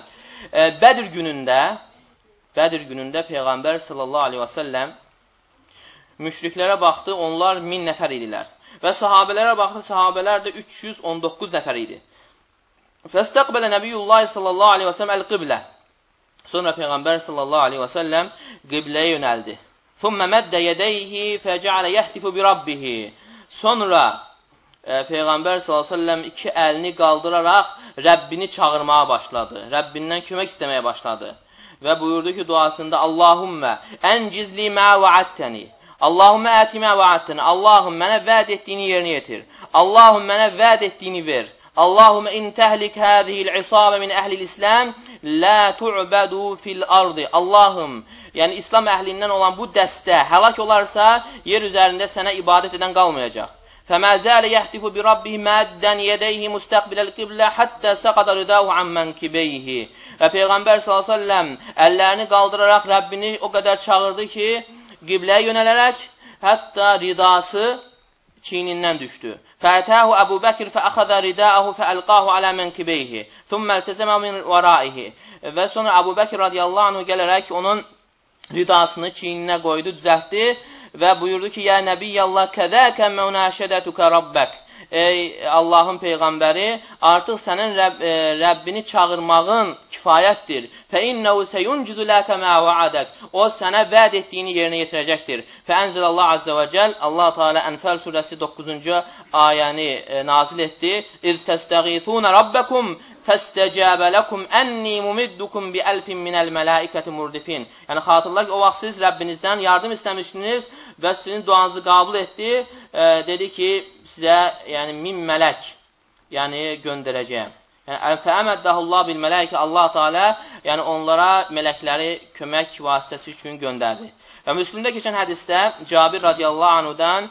Bədir günündə Peyğəmbər sallallahu aleyhi və səlləm müşriklərə baxdı, onlar 1000 nəfər idilər. Və sahabələrə baxdı, sahabələr də 319 nəfər idi. Fəstəqbələ Nəbiyyullah sallallahu aleyhi və səlləm əl-qiblə. Sonra Peyğəmbər sallallahu aleyhi və səlləm qibləyə yönəldi. Thumma məddə yədəyhi fəcəalə yəhtifu bi rabbihi. Sonra Peyğəmbər sallallahu aleyhi və səlləm iki əlini qaldıraraq Rəbbini çağırmağa başladı. Rəbbindən kömək istəməyə başladı. Və buyurdu ki, duasında Allahümmə əncizli mə vəaddəni. Allahümmə əti mə vəaddəni. Allahüm, mənə vəd etdiyini yerinə yetir. Allahüm, mənə vəd etdiyini ver. Allahümmə in təhlik hədihil isabə min əhlil-İslam lə tu'bədu fil ardı. Allahüm, yəni İslam əhlindən olan bu dəstə həlak olarsa, yer üzərində sənə ibadət edən qalmayacaq. فَمَا زَالَ يَحْتِفُ بِرَبِّهِ مَادًّا يَدَيْهِ مُسْتَقْبِلَ الْقِبْلَةِ حَتَّى سَقَطَ رِدَاهُ عَنْ مَنْكِبَيْهِ. Və Peyğəmbər s.ə.v əllərini qaldıraraq Rəbbini o qədər çağırdı ki, qibləyə yönələrək, hətta ridası çiynindən düşdü. فَأَتَاهُ أَبُو بَكِرْ فَأَخَذَ رِدَاءَهُ فَأَلْقَاهُ عَلَى مَنْكِبَيْهِ ثُمَّ الْتَزَمَ مِنْ وَرَائِهِ. Və sonra Əbu Bəkir radiyallahu anh gələrək onun ridasını çiyninə qoydu, düzəltdi və buyurdu ki, Ya Nəbiyyallah, kəzəkə məunəşədətükə Rabbək. ey Allahın Peyğəmbəri, artıq sənin Rəbbini çağırmağın kifayətdir. فَإِنَّهُ سَيُنْجِزُ لَكَ مَا وَعَدَكَ O sənə vəd etdiyini yerinə yetirəcəkdir. فَأَنْزِلَ اللّٰهُ عَزَّ وَجَلَ Allah Teala Ənfəl surəsi 9-cu ayəni nazil etdi. اِذْ تَسْتَغِيثُونَ رَبَّكُمْ فَاسْتَجَابَ لَكُمْ أَنِّي مُمِدُّكُمْ بِأَلْفٍ مِنَ الْمَلَائِكَةِ مُرْدِفِينَ Yəni xatırlar ki, o vaxt siz Rəbbinizdən yardım istəmişsiniz və sizin duanızı qəbul etdi. Dedi ki, sizə yəni 1000 mələk yəni göndərəcəyəm. Yəni fəəməddəhullah bil mələikə Allah Teala yəni onlara mələkləri kömək vasitəsi üçün göndərdi. Və Müslimdə keçən hədisdə Cabir radiyallahu anhudan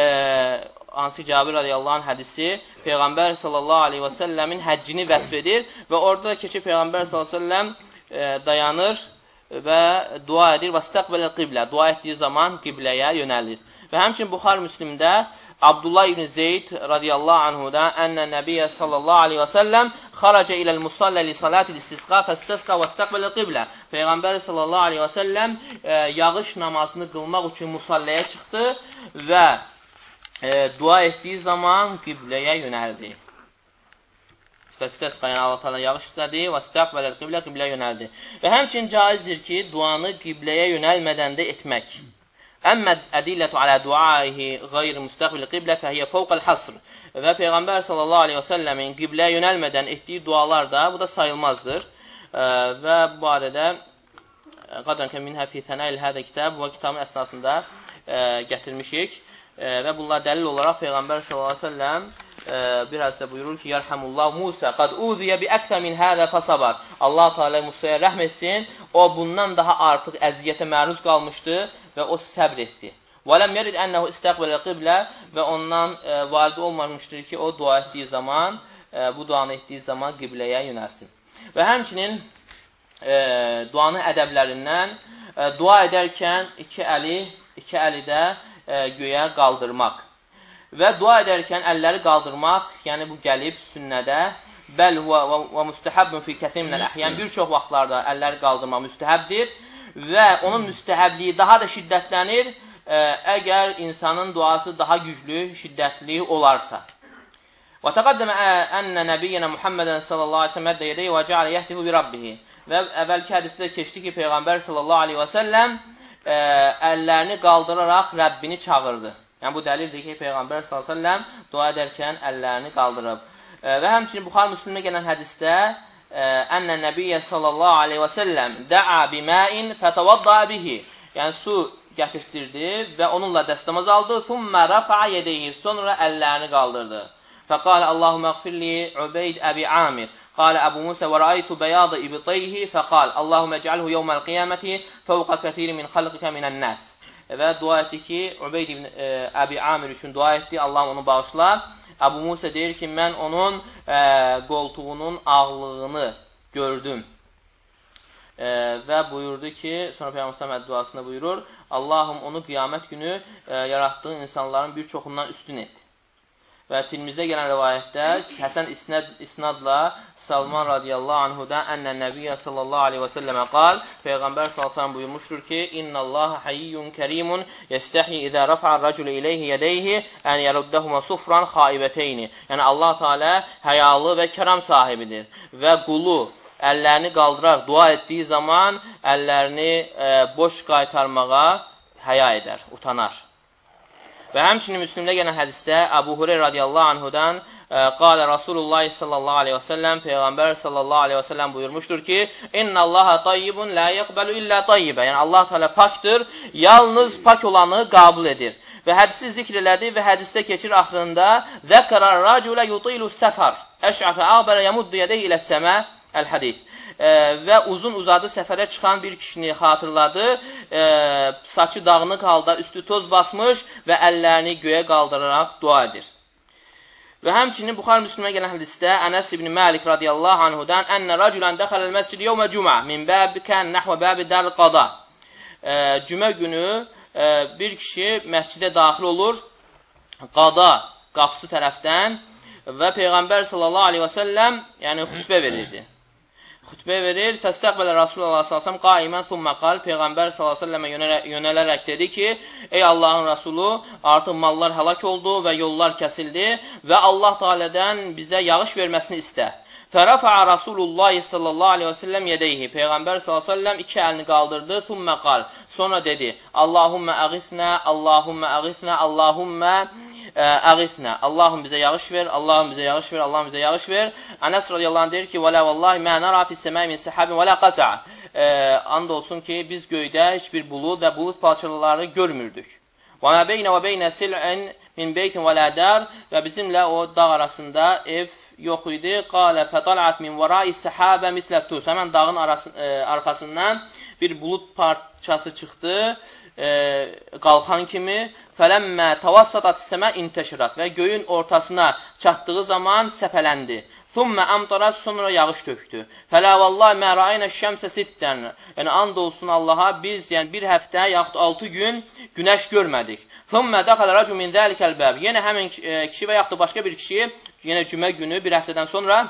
hansı Cabir radiyallahu anh hədisi Peyğəmbər sallallahu aleyhi və səlləmin həccini vəsf edir və orada keçib Peyğəmbər sallallahu aleyhi və səlləm dayanır və dua edir və istəqbələ qiblə, dua etdiyi zaman qibləyə yönəlir. Və həmçin Buxar Müslimdə Abdullah ibn Zeyd radiyallahu anhuda ənə nəbiyyə sallallahu aleyhi və səlləm xaracə iləl musallə li salatil istisqa fəstəsqa və istəqbələ qiblə. Peyğəmbər sallallahu aleyhi və səlləm yağış namazını qılmaq üçün musalləyə çıxdı və dua etdiyi zaman qibləyə yönəldi. Fəstəsqa, yəni Allah Teala yağış istədi və istəqbələ qiblə, qibləyə yönəldi. Və həmçin caizdir ki, duanı qibləyə yönəlmədən də etmək. Əmmə ədillətu alə duaihi qeyri müstəqbil qiblə fəhiyyə fəvqəl hasr. Və Peyğəmbər sallallahu aleyhi və səlləmin qibləyə yönəlmədən etdiyi dualar da bu da sayılmazdır. Və bu barədə qadənkə minhə fi tənəil hədə kitab bu kitabın əsnasında gətirmişik. Və bunlar dəlil olaraq Peyğəmbər sallallahu aleyhi və səlləm bir hədisdə buyurur ki, Yərhəmullah Musa qad uziyə bi əksər min hədə fəsabar. Allah Teala Musaya rəhm etsin, o bundan daha artıq əziyyətə məruz qalmışdı və o səbr etdi. Və ləm yerid ənəhu istəqbələ qiblə və ondan varid olmamışdır ki, o dua etdiyi zaman, bu duanı etdiyi zaman qibləyə yönəlsin. Və həmçinin duanın ədəblərindən dua edərkən iki əli də göyə qaldırmaq. Və dua edərkən əlləri qaldırmaq, yəni bu gəlib sünnədə, bəl və müstəhəbbün fi kəthir minəl əhyən, bir çox vaxtlarda əlləri qaldırmaq müstəhəbdir və onun müstəhəbliyi daha da şiddətlənir, əgər insanın duası daha güclü, şiddətli olarsa. Və təqəddəmə ənə nəbiyyənə Muhammedən sallallahu aleyhi və sələm yədəyi və cəalə yəhtifu bi Rabbihi. Və əvvəlki hədisdə keçdi ki, Peyğəmbər sallallahu aleyhi və səlləm əllərini qaldıraraq Rəbbini çağırdı. Yəni, bu dəlildir ki, Peyğəmbər s.ə.v dua edərkən əllərini qaldırıb. Və həmçinin Buxar Müslimə gələn hədisdə ənə nəbiyyə sallallahu aleyhi və səlləm də'a biməin fətəvadda bihi. Yəni, su gətirdirdi və onunla dəstəmaz aldı. Thumma rafa'a yedeyhi. Sonra əllərini qaldırdı. Fəqalə Allahumə əqfirli Ubeyd Əbi Amir. قال أبو موسى ورأيت بياض إبطيه فقال اللهم اجعله يوم القيامة فوق كثير من خلقك من الناس. Və dua etdi ki, Ubeyd ibn Əbi Amir üçün dua etdi, Allahım onu bağışla. Abu Musa deyir ki, mən onun qoltuğunun ağlığını gördüm. Və buyurdu ki, sonra Peyğəmbər Səməd duasında buyurur, Allahım onu qiyamət günü yaratdığın insanların bir çoxundan üstün et. Və Tirmizdə gələn rivayətdə Həsən isnadla Salman radiyallahu anhudan ənə nəbiyyə sallallahu aleyhi və səlləmə qal, Peyğəmbər sallallahu buyurmuşdur ki, İnnəllaha hayyun kərimun yəstəhi izə rafa'ar rəculə iləyhi yədəyhi ən yəruddəhumə sufran xaibəteyni. Yəni, Allah Teala həyalı və kəram sahibidir və qulu əllərini qaldıraq dua etdiyi zaman əllərini boş qaytarmağa həya edər, utanar. Və həmçinin Müslimdə gələn hədisdə Əbu Hureyr radiyallahu anhudan qalə Rasulullah sallallahu aleyhi və səlləm Peyğəmbər sallallahu aleyhi və səlləm buyurmuşdur ki İnnəllaha tayyibun la yəqbəlu illə tayyibə. Yəni Allah Teala pakdır, yalnız pak olanı qəbul edir. Və hədisi zikr elədi və hədisdə keçir axırında Zəkərar rəculə yutilu səfər əş'afə əqbərə yəmuddu yədəy ilə səmə əl-hədid. Və uzun uzadı səfərə çıxan bir kişini xatırladı, saçı dağınıq halda üstü toz basmış və əllərini göyə qaldıraraq dua edir. Və həmçinin Buxar Müslimə gələn hədisdə Ənəs ibn Məlik radiyallahu anhudan ənə rəculən dəxələl məscid yevmə cümə min bəbi kən nəhvə bəbi dərl qada. Cümə günü bir kişi məscidə daxil olur, qada qapısı tərəfdən və Peyğəmbər sallallahu aleyhi və səlləm yəni xütbə verirdi. xütbə verir. Fəstəqbələ Rasulullah s.ə.v qaimən thumma qal. Peyğəmbər s.ə.və yönələrək dedi ki, ey Allahın Rasulü, artıq mallar həlak oldu və yollar kəsildi və Allah Teala'dan bizə yağış verməsini istə. Fərəfəə Rasulullah sallallahu aleyhi və səlləm yədəyhi. Peyğəmbər sallallahu aleyhi və səlləm iki əlini qaldırdı. Thumma qal. Sonra dedi, Allahümmə əğithnə, Allahümmə əğithnə, Allahümmə əğithnə. Allahım bizə yağış ver, Allahım bizə yağış ver, Allahım bizə yağış ver. Ənəs radiyallahu anh deyir ki, vələ vallahi mə nərə fissəməy min səhəbin vələ qaza'a. And olsun ki, biz göydə heç bir bulud və bulud parçaları görmürdük. Və mə beynə və beynə sil'in min beytin vələ dər. Və bizimlə o dağ arasında ev yox idi. Qalə fətalət min vərai səhəbə mitləttus. Həmən dağın arxasından bir bulud parçası çıxdı, qalxan kimi. Fələmmə tavassatat səmə intəşirat. Və göyün ortasına çatdığı zaman səpələndi. Thumma amtarat, sonra yağış tökdü. Fələ vallahi mə rəaynə şəmsə sittən. Yəni, and olsun Allaha, biz bir həftə yaxud 6 gün günəş görmədik. Thumma dəxələ rəcul min zəlikəl bəb. Yenə həmin kişi və yaxud da başqa bir kişi, yenə cümə günü, bir həftədən sonra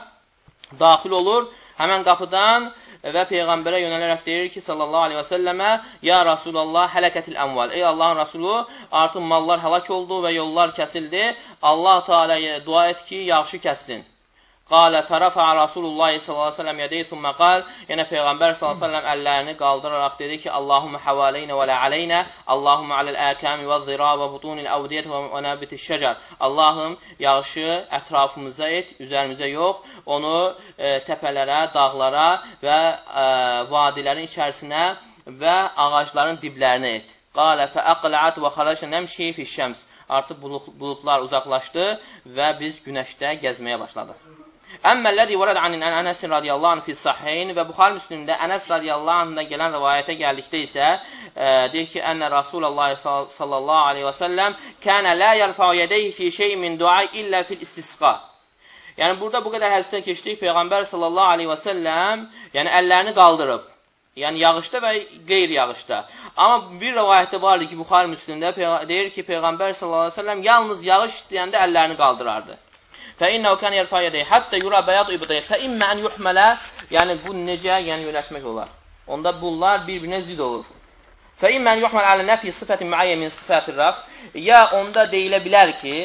daxil olur həmən qapıdan və Peyğəmbərə yönələrək deyir ki, sallallahu aleyhi və səlləmə, ya Rasulallah, hələkətil əmval. Ey Allahın Rasulü, artıq mallar həlak oldu və yollar kəsildi. Allah Teala'ya dua et ki, yağışı kəssin. Qalə fərəfə Rasulullah sallallahu aleyhi və səlləm yədəyi thumma qal. Yəni Peyğəmbər sallallahu aleyhi və səlləm əllərini qaldıraraq dedi ki, Allahümmə həvaleynə və lə aleynə, Allahümmə aləl əkəmi və zira və butunil əvdiyyət və nəbiti şəcər. Allahım, yağışı ətrafımıza et, üzərimizə yox, onu təpələrə, dağlara və vadilərin içərisinə və ağacların diblərinə et. Qalə fəəqlət və xaləşə nəmşi fişşəms. Artıq bulutlar uzaqlaşdı və biz günəşdə gəzməyə başladıq. Əmməlləzi vərəd anin Ənəsin radiyallahu anh fi sahihin və Buxar Müslimdə Ənəs radiyallahu anhdan gələn rivayətə gəldikdə isə deyir ki, ənə Rasulullah sallallahu aleyhi və səlləm kənə lə yəlfəu yədəyhi fi şeyin min dua illə fil istisqa. Yəni, burada bu qədər həzdən keçdik, Peyğəmbər sallallahu aleyhi və səlləm yəni, əllərini qaldırıb. Yəni, yağışda və qeyri-yağışda. Amma bir rivayətdə vardı ki, Buxar Müslimdə deyir ki, Peyğəmbər sallallahu aleyhi və səlləm yalnız yağış istəyəndə əllərini qaldırardı. فَإِنَّهُ كَانَ يَرْفَعُ يَدَيْهِ حَتَّى يُرَى بَيَاضُ إِبْطِهِ فَإِمَّا أَنْ يُحْمَلَ. Yəni, bu necə yönətmək olar? Onda bunlar bir-birinə zid olur. فَإِمَّا أَنْ يُحْمَلَ عَلَى نَفِي صِفَةٍ مُعَيَّنٍ مِنْ صِفَاتِ الرَّفْعِ. Ya onda deyilə bilər ki,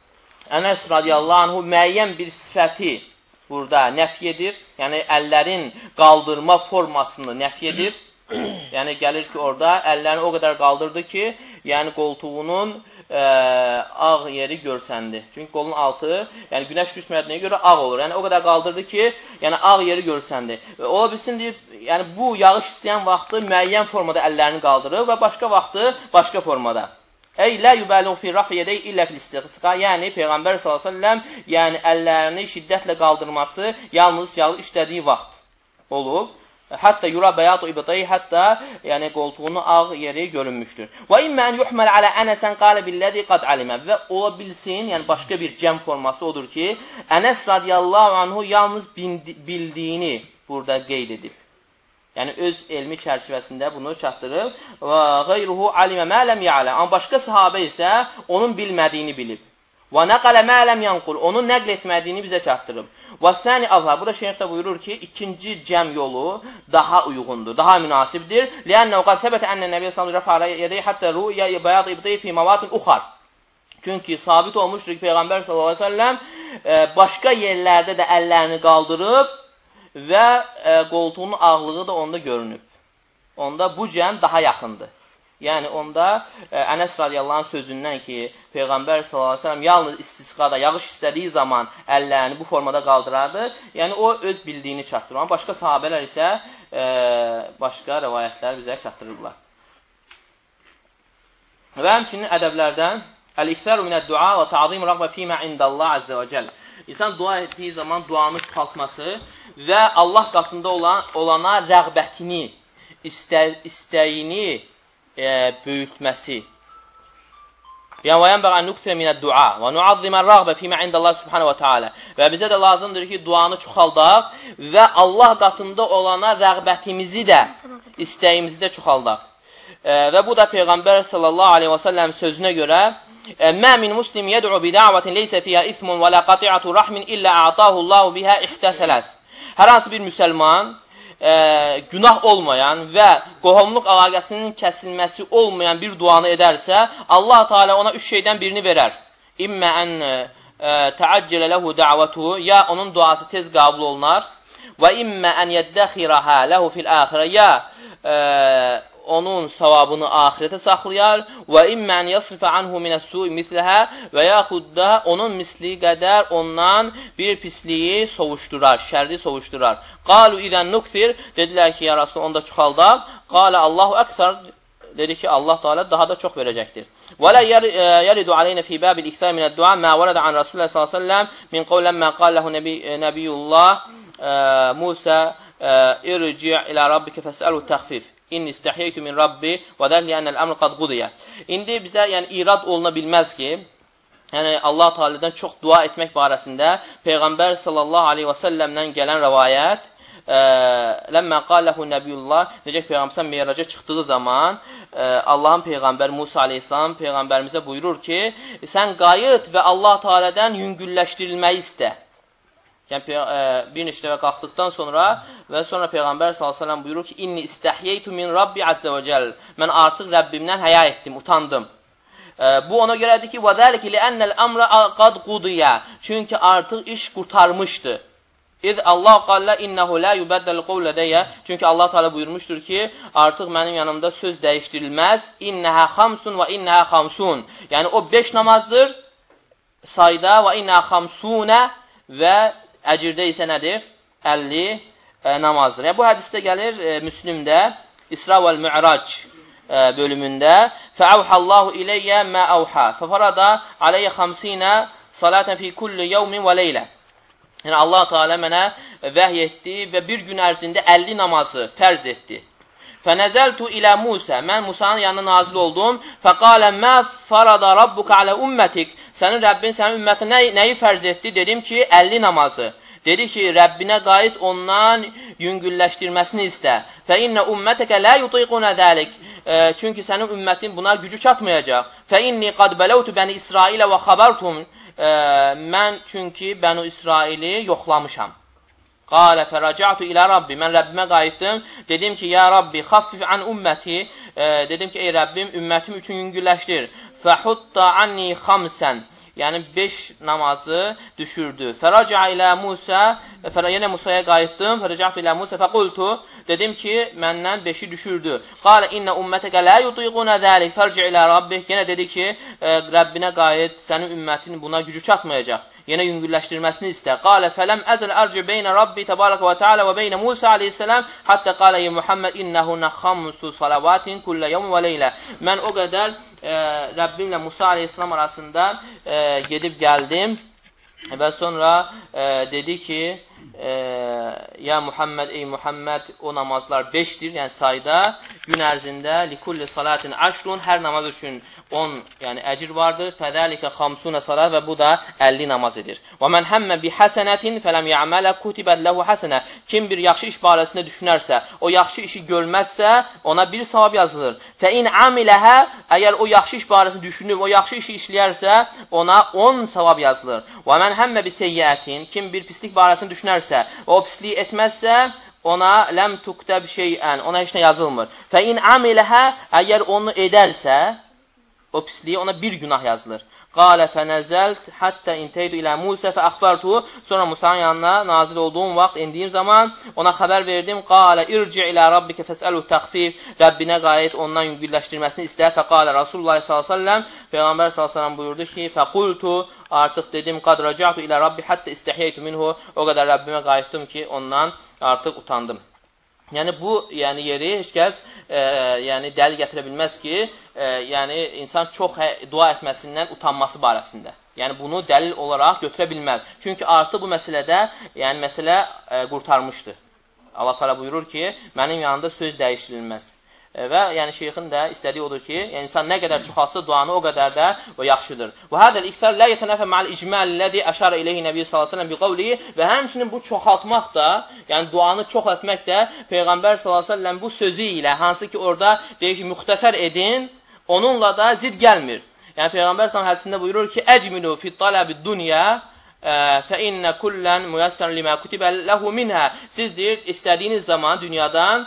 Ənəs radiyallahu anhu müəyyən bir sifəti burada nəfi edir. Yəni, əllərin qaldırma formasını nəfi edir. Yəni, gəlir ki, orada əllərini o qədər qaldırdı ki, yəni qoltuğunun ağ yeri görsəndi. Çünki qolun altı, yəni günəş düşmədiyinə görə ağ olur. Yəni, o qədər qaldırdı ki, yəni ağ yeri görsəndi. Ola bilsin, deyib, yəni bu yağış istəyən vaxtı müəyyən formada əllərini qaldırır və başqa vaxtı başqa formada. Ey lə yubəliğ fi rəfi yədəy illə fil istisqa. Yəni, Peyğəmbər s.ə.v yəni əllərini şiddətlə qaldırması yalnız yağış işlədiyi vaxt olub. Hətta yura bəyatu ibtayı, hətta yəni qoltuğunun ağ yeri görünmüşdür. Və immə ən yuhməl alə Ənəsən qalə billəzi qad alimə. Və ola bilsin, yəni başqa bir cəm forması odur ki, Ənəs radiyallahu anhu yalnız bildiyini burada qeyd edib. Yəni öz elmi çərçivəsində bunu çatdırıb. Və qeyruhu alimə mə ləm ya'ləm. Amma başqa sahabə isə onun bilmədiyini bilib. Və nəqələ mə ləm yanqul. Onu nəql etmədiyini bizə çatdırıb. Və səni azhar. Burada şeyh də buyurur ki, ikinci cəm yolu daha uyğundur, daha münasibdir. Lənnə qad səbətə ənə Nəbiyyə sallallahu əleyhi və səlləm yədəyi hatta ru'ya bayad ibdi fi mawatin uxar. Çünki sabit olmuşdur ki, Peyğəmbər sallallahu əleyhi və səlləm başqa yerlərdə də əllərini qaldırıb və qoltuğunun ağlığı da onda görünüb. Onda bu cəm daha yaxındır. Yəni, onda Ənəs radiyallahu anh sözündən ki, Peyğəmbər s.ə.v yalnız istisqada, yağış istədiyi zaman əllərini bu formada qaldırardı. Yəni, o öz bildiyini çatdırır. Amma başqa sahabələr isə başqa rəvayətlər bizə çatdırırlar. Və həmçinin ədəblərdən Əl-İksəru minəd-dua və ta'zim rəğbə fīmə indəllah əzzə və cəl. İnsan dua etdiyi zaman duanı çıxaltması və Allah qatında olana rəğbətini, istəyini böyütməsi. Yəni, və yənbəq ən nüqtə minəd-dua və nuazzimən rəğbə fīmə indəllah subhanə və tealə. Və bizə də lazımdır ki, duanı çoxaldaq və Allah qatında olana rəğbətimizi də, istəyimizi də çoxaldaq. Və bu da Peyğəmbər sallallahu aleyhi və səlləm sözünə görə Mə min muslim yəd'u bida'vatin leysə fiyyə ismun və lə qati'atu rahmin illə a'tahu Allahu bihə ihtəsələz. hər hansı bir müsəlman günah olmayan və qohumluq əlaqəsinin kəsilməsi olmayan bir duanı edərsə, Allah Teala ona üç şeydən birini verər. İmmə ən təəccələ ləhu dəvətuhu, ya onun duası tez qəbul olunar və immə ən yəddəxirəhə ləhu fil əxirə, ya onun savabını ahirətə saxlayar və immən yasrifə anhu minəs-sui misləhə və yaxud da onun misli qədər ondan bir pisliyi sovuşdurar, şərri sovuşdurar. Qalu idən nukfir, dedilər ki, ya Rasul, onda çoxaldaq. Qalə Allahu əksər, dedi ki, Allah Teala daha da çox verəcəkdir. Və lə yəridu aleynə fi bəbil iksər minəd-dua mə vələdə an Rasulullah s.ə.v min qavlən mə qalləhu nəbiyyullah Musa irci' ilə rabbikə fəsəlu təxfif. İnni istəhiyyətü min Rabbi və dəlli ənəl əmr qad qudiyə. İndi bizə irad oluna bilməz ki, Allah Teala'dan çox dua etmək barəsində Peyğəmbər sallallahu aleyhi və səlləmdən gələn rəvayət, ləmmə qalləhu nəbiyullah, necə Peyğəmbər meyraca çıxdığı zaman Allahın Peyğəmbəri Musa aleyhissalam Peyğəmbərimizə buyurur ki, sən qayıt və Allah Teala'dan yüngülləşdirilməyi istə. Yəni, bir neçə dəfə qalxdıqdan sonra və sonra Peyğəmbər s.ə.v buyurur ki, İnni istəhiyyəytu min Rabbi əzzə və cəl. Mən artıq Rəbbimdən həya etdim, utandım. Bu ona görədir ki, وَذَلِكِ لِأَنَّ الْأَمْرَ قَدْ قُضِيَ. Çünki artıq iş qurtarmışdı. İz Allah qallə innehu la yubaddal qawla deyə. Çünki Allah Teala buyurmuşdur ki, artıq mənim yanımda söz dəyişdirilməz. İnnəhə xamsun və innəhə xamsun. Yəni o 5 namazdır sayda və innəhə xamsunə və əcirdə isə nədir? 50 namazdır. Yəni bu hədisdə gəlir Müslimdə İsra vəl Mi'rac bölümündə fəəvhallahu iləyyə mə əvhə fəfarada aleyyə 50 salatan fi kulli yevmin və leylə. Yəni Allah Teala mənə vəhy etdi və bir gün ərzində 50 namazı fərz etdi. Fənəzəltu ilə Musa, mən Musa'nın yanına nazil oldum. Fəqalə mə farada rabbuka alə ümmətik. Sənin Rəbbin sənin ümmətinə nəyi fərz etdi? Dedim ki, 50 namazı. Dedi ki, Rəbbinə qayıt ondan yüngülləşdirməsini istə. Fə innə ümmətəkə lə yutiqunə dəlik. Çünki sənin ümmətin buna gücü çatmayacaq. Fə inni qad bələvtu bəni İsrailə və xəbərtum. Mən çünki Bənu İsraili yoxlamışam. Qalə fərəcətu ilə Rabbi. Mən Rəbbimə qayıtdım. Dedim ki, ya Rabbi, xaffif ən ümməti. Dedim ki, ey Rəbbim, ümmətim üçün yüngülləşdir. Fəhutta anni xamsən. Yəni 5 namazı düşürdü. Fərəcə ilə Musa. Yenə Musaya qayıtdım. Fərəcətu ilə Musa fəqultu. Dedim ki, məndən 5-i düşürdü. Qalə innə ümmətəkə lə yutiqunə zəlik. Fərcə ilə Rabbih. Yenə dedi ki, Rəbbinə qayıt, sənin ümmətin buna gücü çatmayacaq. Yenə yüngülləşdirməsini istə. Qalə fələm əzəl ərci beynə Rabbi təbarəkə və tealə və beynə Musa aleyhissalam həttə qalə ey Muhammed innəhunə xamsu salavatin kullə yevm və leylə. Mən o qədər Rəbbimlə Musa aleyhissalam arasında gedib gəldim və sonra dedi ki, ya Muhammed, ey Muhammed, o namazlar 5-dir, yəni sayda, gün ərzində likulli salatin aşrun, hər namaz üçün 10 yəni əcir vardır. Fədəlikə xamsunə salat və bu da 50 namaz edir. Və mən həmmə bi həsənətin fələm ya'mələ kutibət ləhu həsənə. Kim bir yaxşı iş barəsində düşünərsə, o yaxşı işi görməzsə, ona bir savab yazılır. Fə in amiləhə, əgər o yaxşı iş barəsində düşünüb, o yaxşı işi işləyərsə, ona 10 savab yazılır. Və mən həmmə bi seyyətin, kim bir pislik barəsində düşünərsə, o pisliyi etməzsə, ona ləm tuktəb şeyən, ona heç nə yazılmır. Fə in amiləhə, əgər onu edərsə, o pisliyi ona bir günah yazılır. Qalə fənəzəlt həttə inteydu ilə Musa fə əxbərtuhu. Sonra Musa'nın yanına nazil olduğum vaxt indiyim zaman ona xəbər verdim. Qalə irci ilə Rabbikə fəsəlu təxfif. Rəbbinə qayıt ondan yüngülləşdirməsini istə. Fəqalə Rasulullah s.ə.v. Peyğəmbər s.ə.v. buyurdu ki, fəqultu, artıq dedim, qad rəcətu ilə Rabbi həttə istəhiyyətü minhu. O qədər Rəbbimə qayıtdım ki, ondan artıq utandım. Yəni bu yeri heç kəs dəlil gətirə bilməz ki, yəni insan çox dua etməsindən utanması barəsində. Yəni bunu dəlil olaraq götürə bilməz. Çünki artıq bu məsələdə, yəni məsələ qurtarmışdır. Allah Teala buyurur ki, mənim yanında söz dəyişdirilməz. Və yəni şeyxin də istədiyi odur ki, yəni insan nə qədər çoxaltsa duanı o qədər də o yaxşıdır. Və hədəl iksar lə yetənəfə mə'l icməl-ləzi əşarə ileyhi Nəbi sallallahu əleyhi və səlləm biqavlihi və həmçinin bu çoxaltmaq da, yəni duanı çox etmək də Peyğəmbər sallallahu əleyhi və səlləm bu sözü ilə, hansı ki orada deyir ki, müxtəsər edin, onunla da zid gəlmir. Yəni Peyğəmbər sallallahu əleyhi və səlləm hədisində buyurur ki, əcmilu fi talabi dunya فَإِنَّ كُلًّا مُيَسَّرٌ لِمَا كُتِبَ لَهُ مِنْهَا. Siz deyir, istədiyiniz zaman dünyadan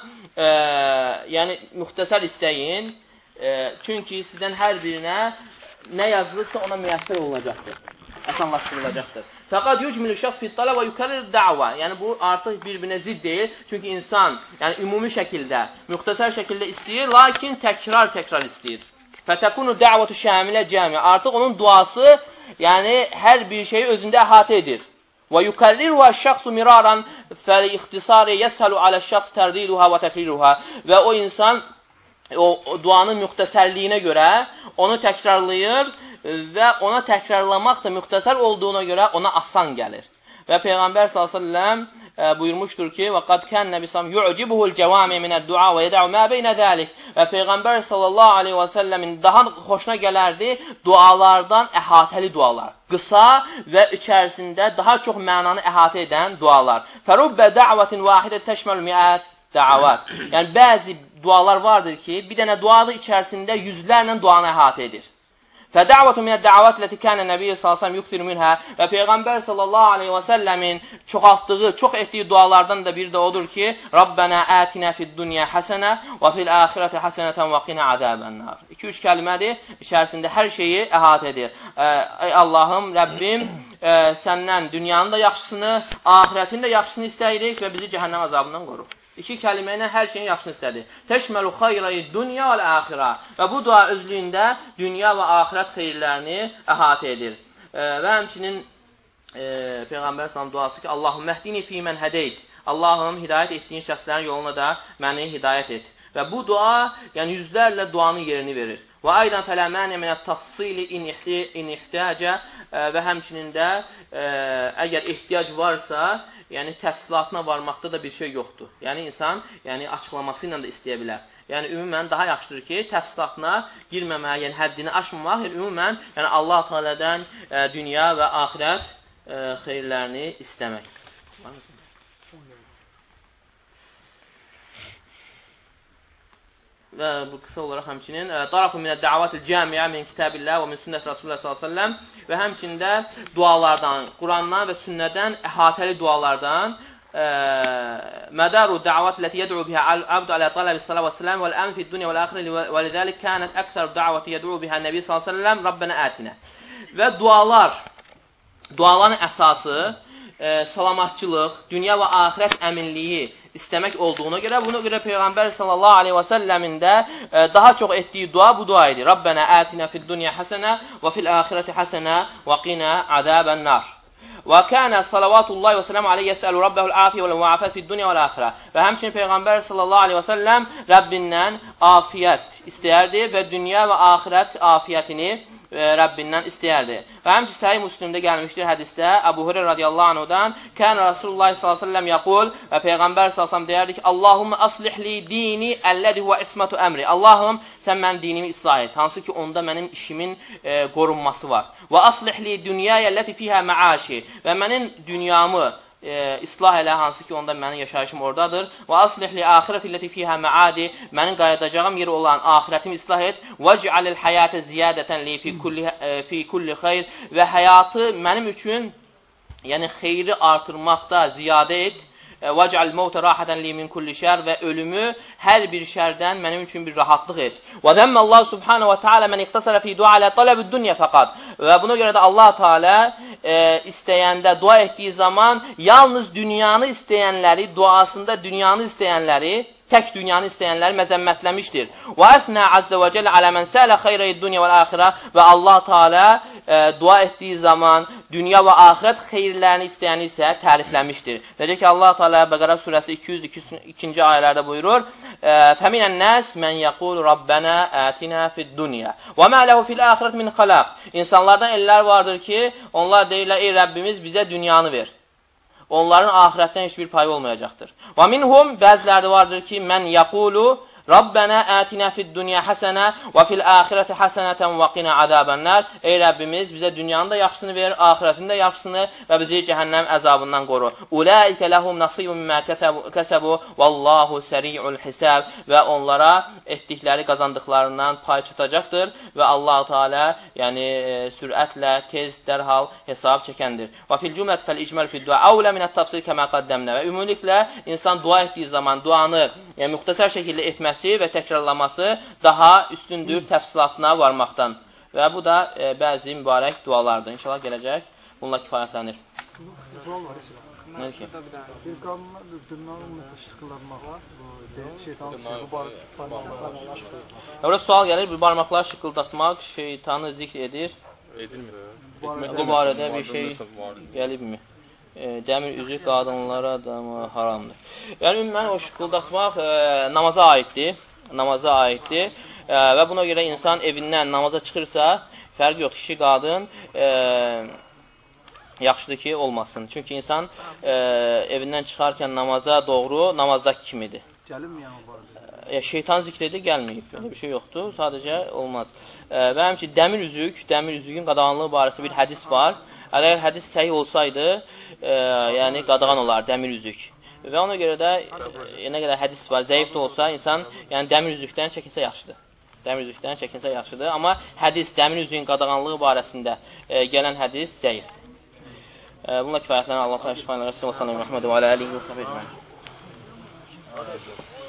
yəni müxtəsər istəyin. Çünki sizdən hər birinə nə yazılırsa ona müyəssər olunacaqdır. Asanlaşdırılacaqdır. Fəqad yucmilu şəxs fi talab və yukarrir da'va. Yəni bu artıq bir-birinə zidd deyil. Çünki insan yəni ümumi şəkildə, müxtəsər şəkildə istəyir, lakin təkrar istəyir. Fətəkunu da'vatu şamilə cəmi. Artıq onun duası yəni hər bir şeyi özündə əhatə edir. Və yukarriruha şəxsu miraran fəl-ixtisari yəsəlu alə şəxs tərdiduha və təkriruha. Və o insan o duanın müxtəsərliyinə görə onu təkrarlayır və ona təkrarlamaq da müxtəsər olduğuna görə ona asan gəlir. Və Peyğəmbər s.ə.v buyurmuşdur ki, وَقَدْ كَانَ نَبِي صَلَّى يُعْجِبُهُ الْجَوَامِ مِنَ الدُّعَى وَيَدَعُ مَا بَيْنَ ذَلِكَ. Və Peyğəmbər s.ə.v daha xoşuna gələrdi dualardan əhatəli dualar. Qısa və içərisində daha çox mənanı əhatə edən dualar. فَرُبَّ دَعْوَةٍ وَاحِدَةٍ تَشْمَلُ مِئَةٍ دَعَوَاتٍ. Yəni bəzi dualar vardır ki, bir dənə dualı içərisində yüzlərlə duanı əhatə edir. فَدَعْوَةٌ مِنَ الدَّعَوَاتِ الَّتِي كَانَ النَّبِيُّ صَلَّى اللّٰهُ عَلَيْهِ وَسَلَّمْ يُكْثِرُ مِنْهَا. Və Peyğəmbər s.ə.v-in çoxaltdığı, çox etdiyi dualardan da biri də odur ki, Rabbənə ətinə fid-dunya həsənə və fil-əxirəti həsənətən və qinə azəbən-nar. 2-3 kəlmədir, içərisində hər şeyi əhatə edir. Ey Allahım, Rəbbim, səndən dünyanın da yaxşısını, ahirətin də yaxşısını istəyirik və bizi cəhənnəm azabından qoru. 2 kəlmə ilə hər şeyin yaxşını istədi. Təşməlu xayrayı dünya və əxirə. Və bu dua özlüyündə dünya və axirət xeyirlərini əhatə edir. Və həmçinin Peyğəmbər sallam duası ki, Allahum məhdini fi mən hədeyt. Allahım, hidayət etdiyin şəxslərin yoluna da məni hidayət et. Və bu dua, yəni yüzlərlə duanın yerini verir. Və aydan fələməni minət tafsili in ihtiyacə və həmçinin də əgər ehtiyac varsa, yəni təfsilatına varmaqda da bir şey yoxdur. Yəni insan açıqlaması ilə də istəyə bilər. Yəni ümumən daha yaxşıdır ki, təfsilatına girməməyə, yəni həddini aşmamaq, ümumən Allah Teala'dan dünya və axirət xeyirlərini istəmək. Və bu qısa olaraq həmçinin Darafun minə dəvatil cəmiyə min kitabillah və min sünnət Rasulullah s.ə.v və həmçində dualardan, Qurandan və sünnədən əhatəli dualardan mədaru dəvat ləti yəd'u bihə abdu alə talabi s-salə və s-sələm və l-əmin fi dünya və l-əxirə və lidəlik kənət əksər dəvəti yəd'u bihə nəbi s.ə.v Rabbənə ətinə. Və duaların əsası salamatçılıq, dünya və axirət əminliyi istəmək olduğuna görə, buna görə Peyğəmbər sallallahu aleyhi və səlləmin də daha çox etdiyi dua bu dua idi. Rabbənə ətinə fid-dünya həsənə və fil-əxirəti həsənə və qinə azəbən-nar. Və kənə salavatullahi və sələmu aleyhi yəsəlu Rabbəhul afiyyə və müafət fid-dünya və l-əxirə. Və həmçinin Peyğəmbər sallallahu aleyhi və səlləm Rəbbindən afiyət istəyərdi və dünya və axirət afiyətini Rəbbindən istəyərdi. Və həmçə Səhih Müslimdə gəlmişdir hədisdə Əbu Hureyra radiyallahu anhudan Kən Rasulullah s.ə.v yaqul və Peyğəmbər s.ə.v deyərdi ki, Allahumma aslih li dini əllədi huvə ismatu əmri. Allahım, sən mənim dinimi islah et. Hansı ki, onda mənim işimin qorunması var. Və aslih li dünyaya əlləti fiyhə məaşi. Və mənim dünyamı islah elə, hansı ki, onda mənim yaşayışım oradadır. Və aslihli axirəti illəti fiyhə məadi, mənim qayıdacağım yer olan axirətimi islah et. Və cəalil həyətə ziyadətən li fi kulli xeyr. Və həyatı mənim üçün, yəni xeyri artırmaqda ziyadə et. Və cəal mevtə rahətən li min kulli şər. Və ölümü hər bir şərdən mənim üçün bir rahatlıq et. Və dəmmə Allah subhanə və teala mən iqtasərə fi dua alə tələbü dünya fəqad. Və buna görə də Allah Teala istəyəndə, dua etdiyi zaman yalnız dünyanı istəyənləri, duasında dünyanı istəyənləri, tək dünyanı istəyənləri məzəmmətləmişdir. Və əsnə əzzə və cəllə alə mən sələ xeyrəyi dünya və l-əxirə. Və Allah Teala dua etdiyi zaman dünya və axirət xeyirlərini istəyəni isə tərifləmişdir. Necə ki, Allah Teala Bəqərə surəsi 202-ci ayələrdə buyurur: "Fəminən nəs men yəqul Rabbənə ətinə fid-dunya və mə lehu fil-əxirət min xalaq." İnsanlardan ellər vardır ki, onlar deyirlər: "Ey Rəbbimiz, bizə dünyanı ver." Onların axirətdən heç bir payı olmayacaqdır. Və minhum bəziləri vardır ki, men yəqulu Rabbənə ətinə fid-dunya həsənə və fil-əxirəti həsənətən və qina azabənnar. Ey Rəbbimiz, bizə dünyanın da yaxşısını ver, axirətin də yaxşısını və bizi cəhənnəm əzabından qoru. Ulaikə ləhum nasibun mimma kəsəbu vallahu səri'ul hisab. Və onlara etdikləri, qazandıqlarından pay çatacaqdır və Allah-u Teala yəni sürətlə, tez, dərhal hesab çəkəndir. Və fil cümlət fəl-icməl fid-dua avlə minət-təfsir kəmə qəddəmnə. Və ümumiliklə insan dua etdiyi zaman duanı müxtəsər şəkildə etməsi və təkrarlaması daha üstündür təfsilatına varmaqdan. Və bu da bəzi mübarək dualardır. İnşallah gələcək. Bununla kifayətlənir. Sual var. Nədir ki? Bir qanunla dırnağın şıqqılanmaq var. Şeytanı Orada sual gəlir, bir barmaqlar şıqqıldatmaq şeytanı zikr edir. Edilmir. Bu barədə bir şey gəlibmi? Dəmir üzük qadınlara da haramdır. Yəni, ümumən o şıqqıldatmaq namaza aiddir. Və buna görə insan evindən namaza çıxırsa, fərq yox, kişi, qadın yaxşıdır ki, olmasın. Çünki insan evindən çıxarkən namaza doğru namazdakı kimidir. Gəlinməyən o barədə. Şeytan zikr edir, gəlməyib. Belə bir şey yoxdur, sadəcə olmaz. Və həmçin dəmir üzüyün qadağanlığı barəsi bir hədis var. Əgər hədis səhih olsaydı, yəni qadağan olar, dəmir üzük. Və ona görə də, nə qədər hədis var, zəif də olsa, insan yəni dəmir üzükdən çəkinsə yaxşıdır. Amma hədis, dəmir üzüyün qadağanlığı barəsində gələn hədis zəifdir. Bununla kifayətlənən Allah-u Teala şifaən və Rəsulullah sallallahu əleyhi və səlləm və alə alihi və səhbə ecmaîn.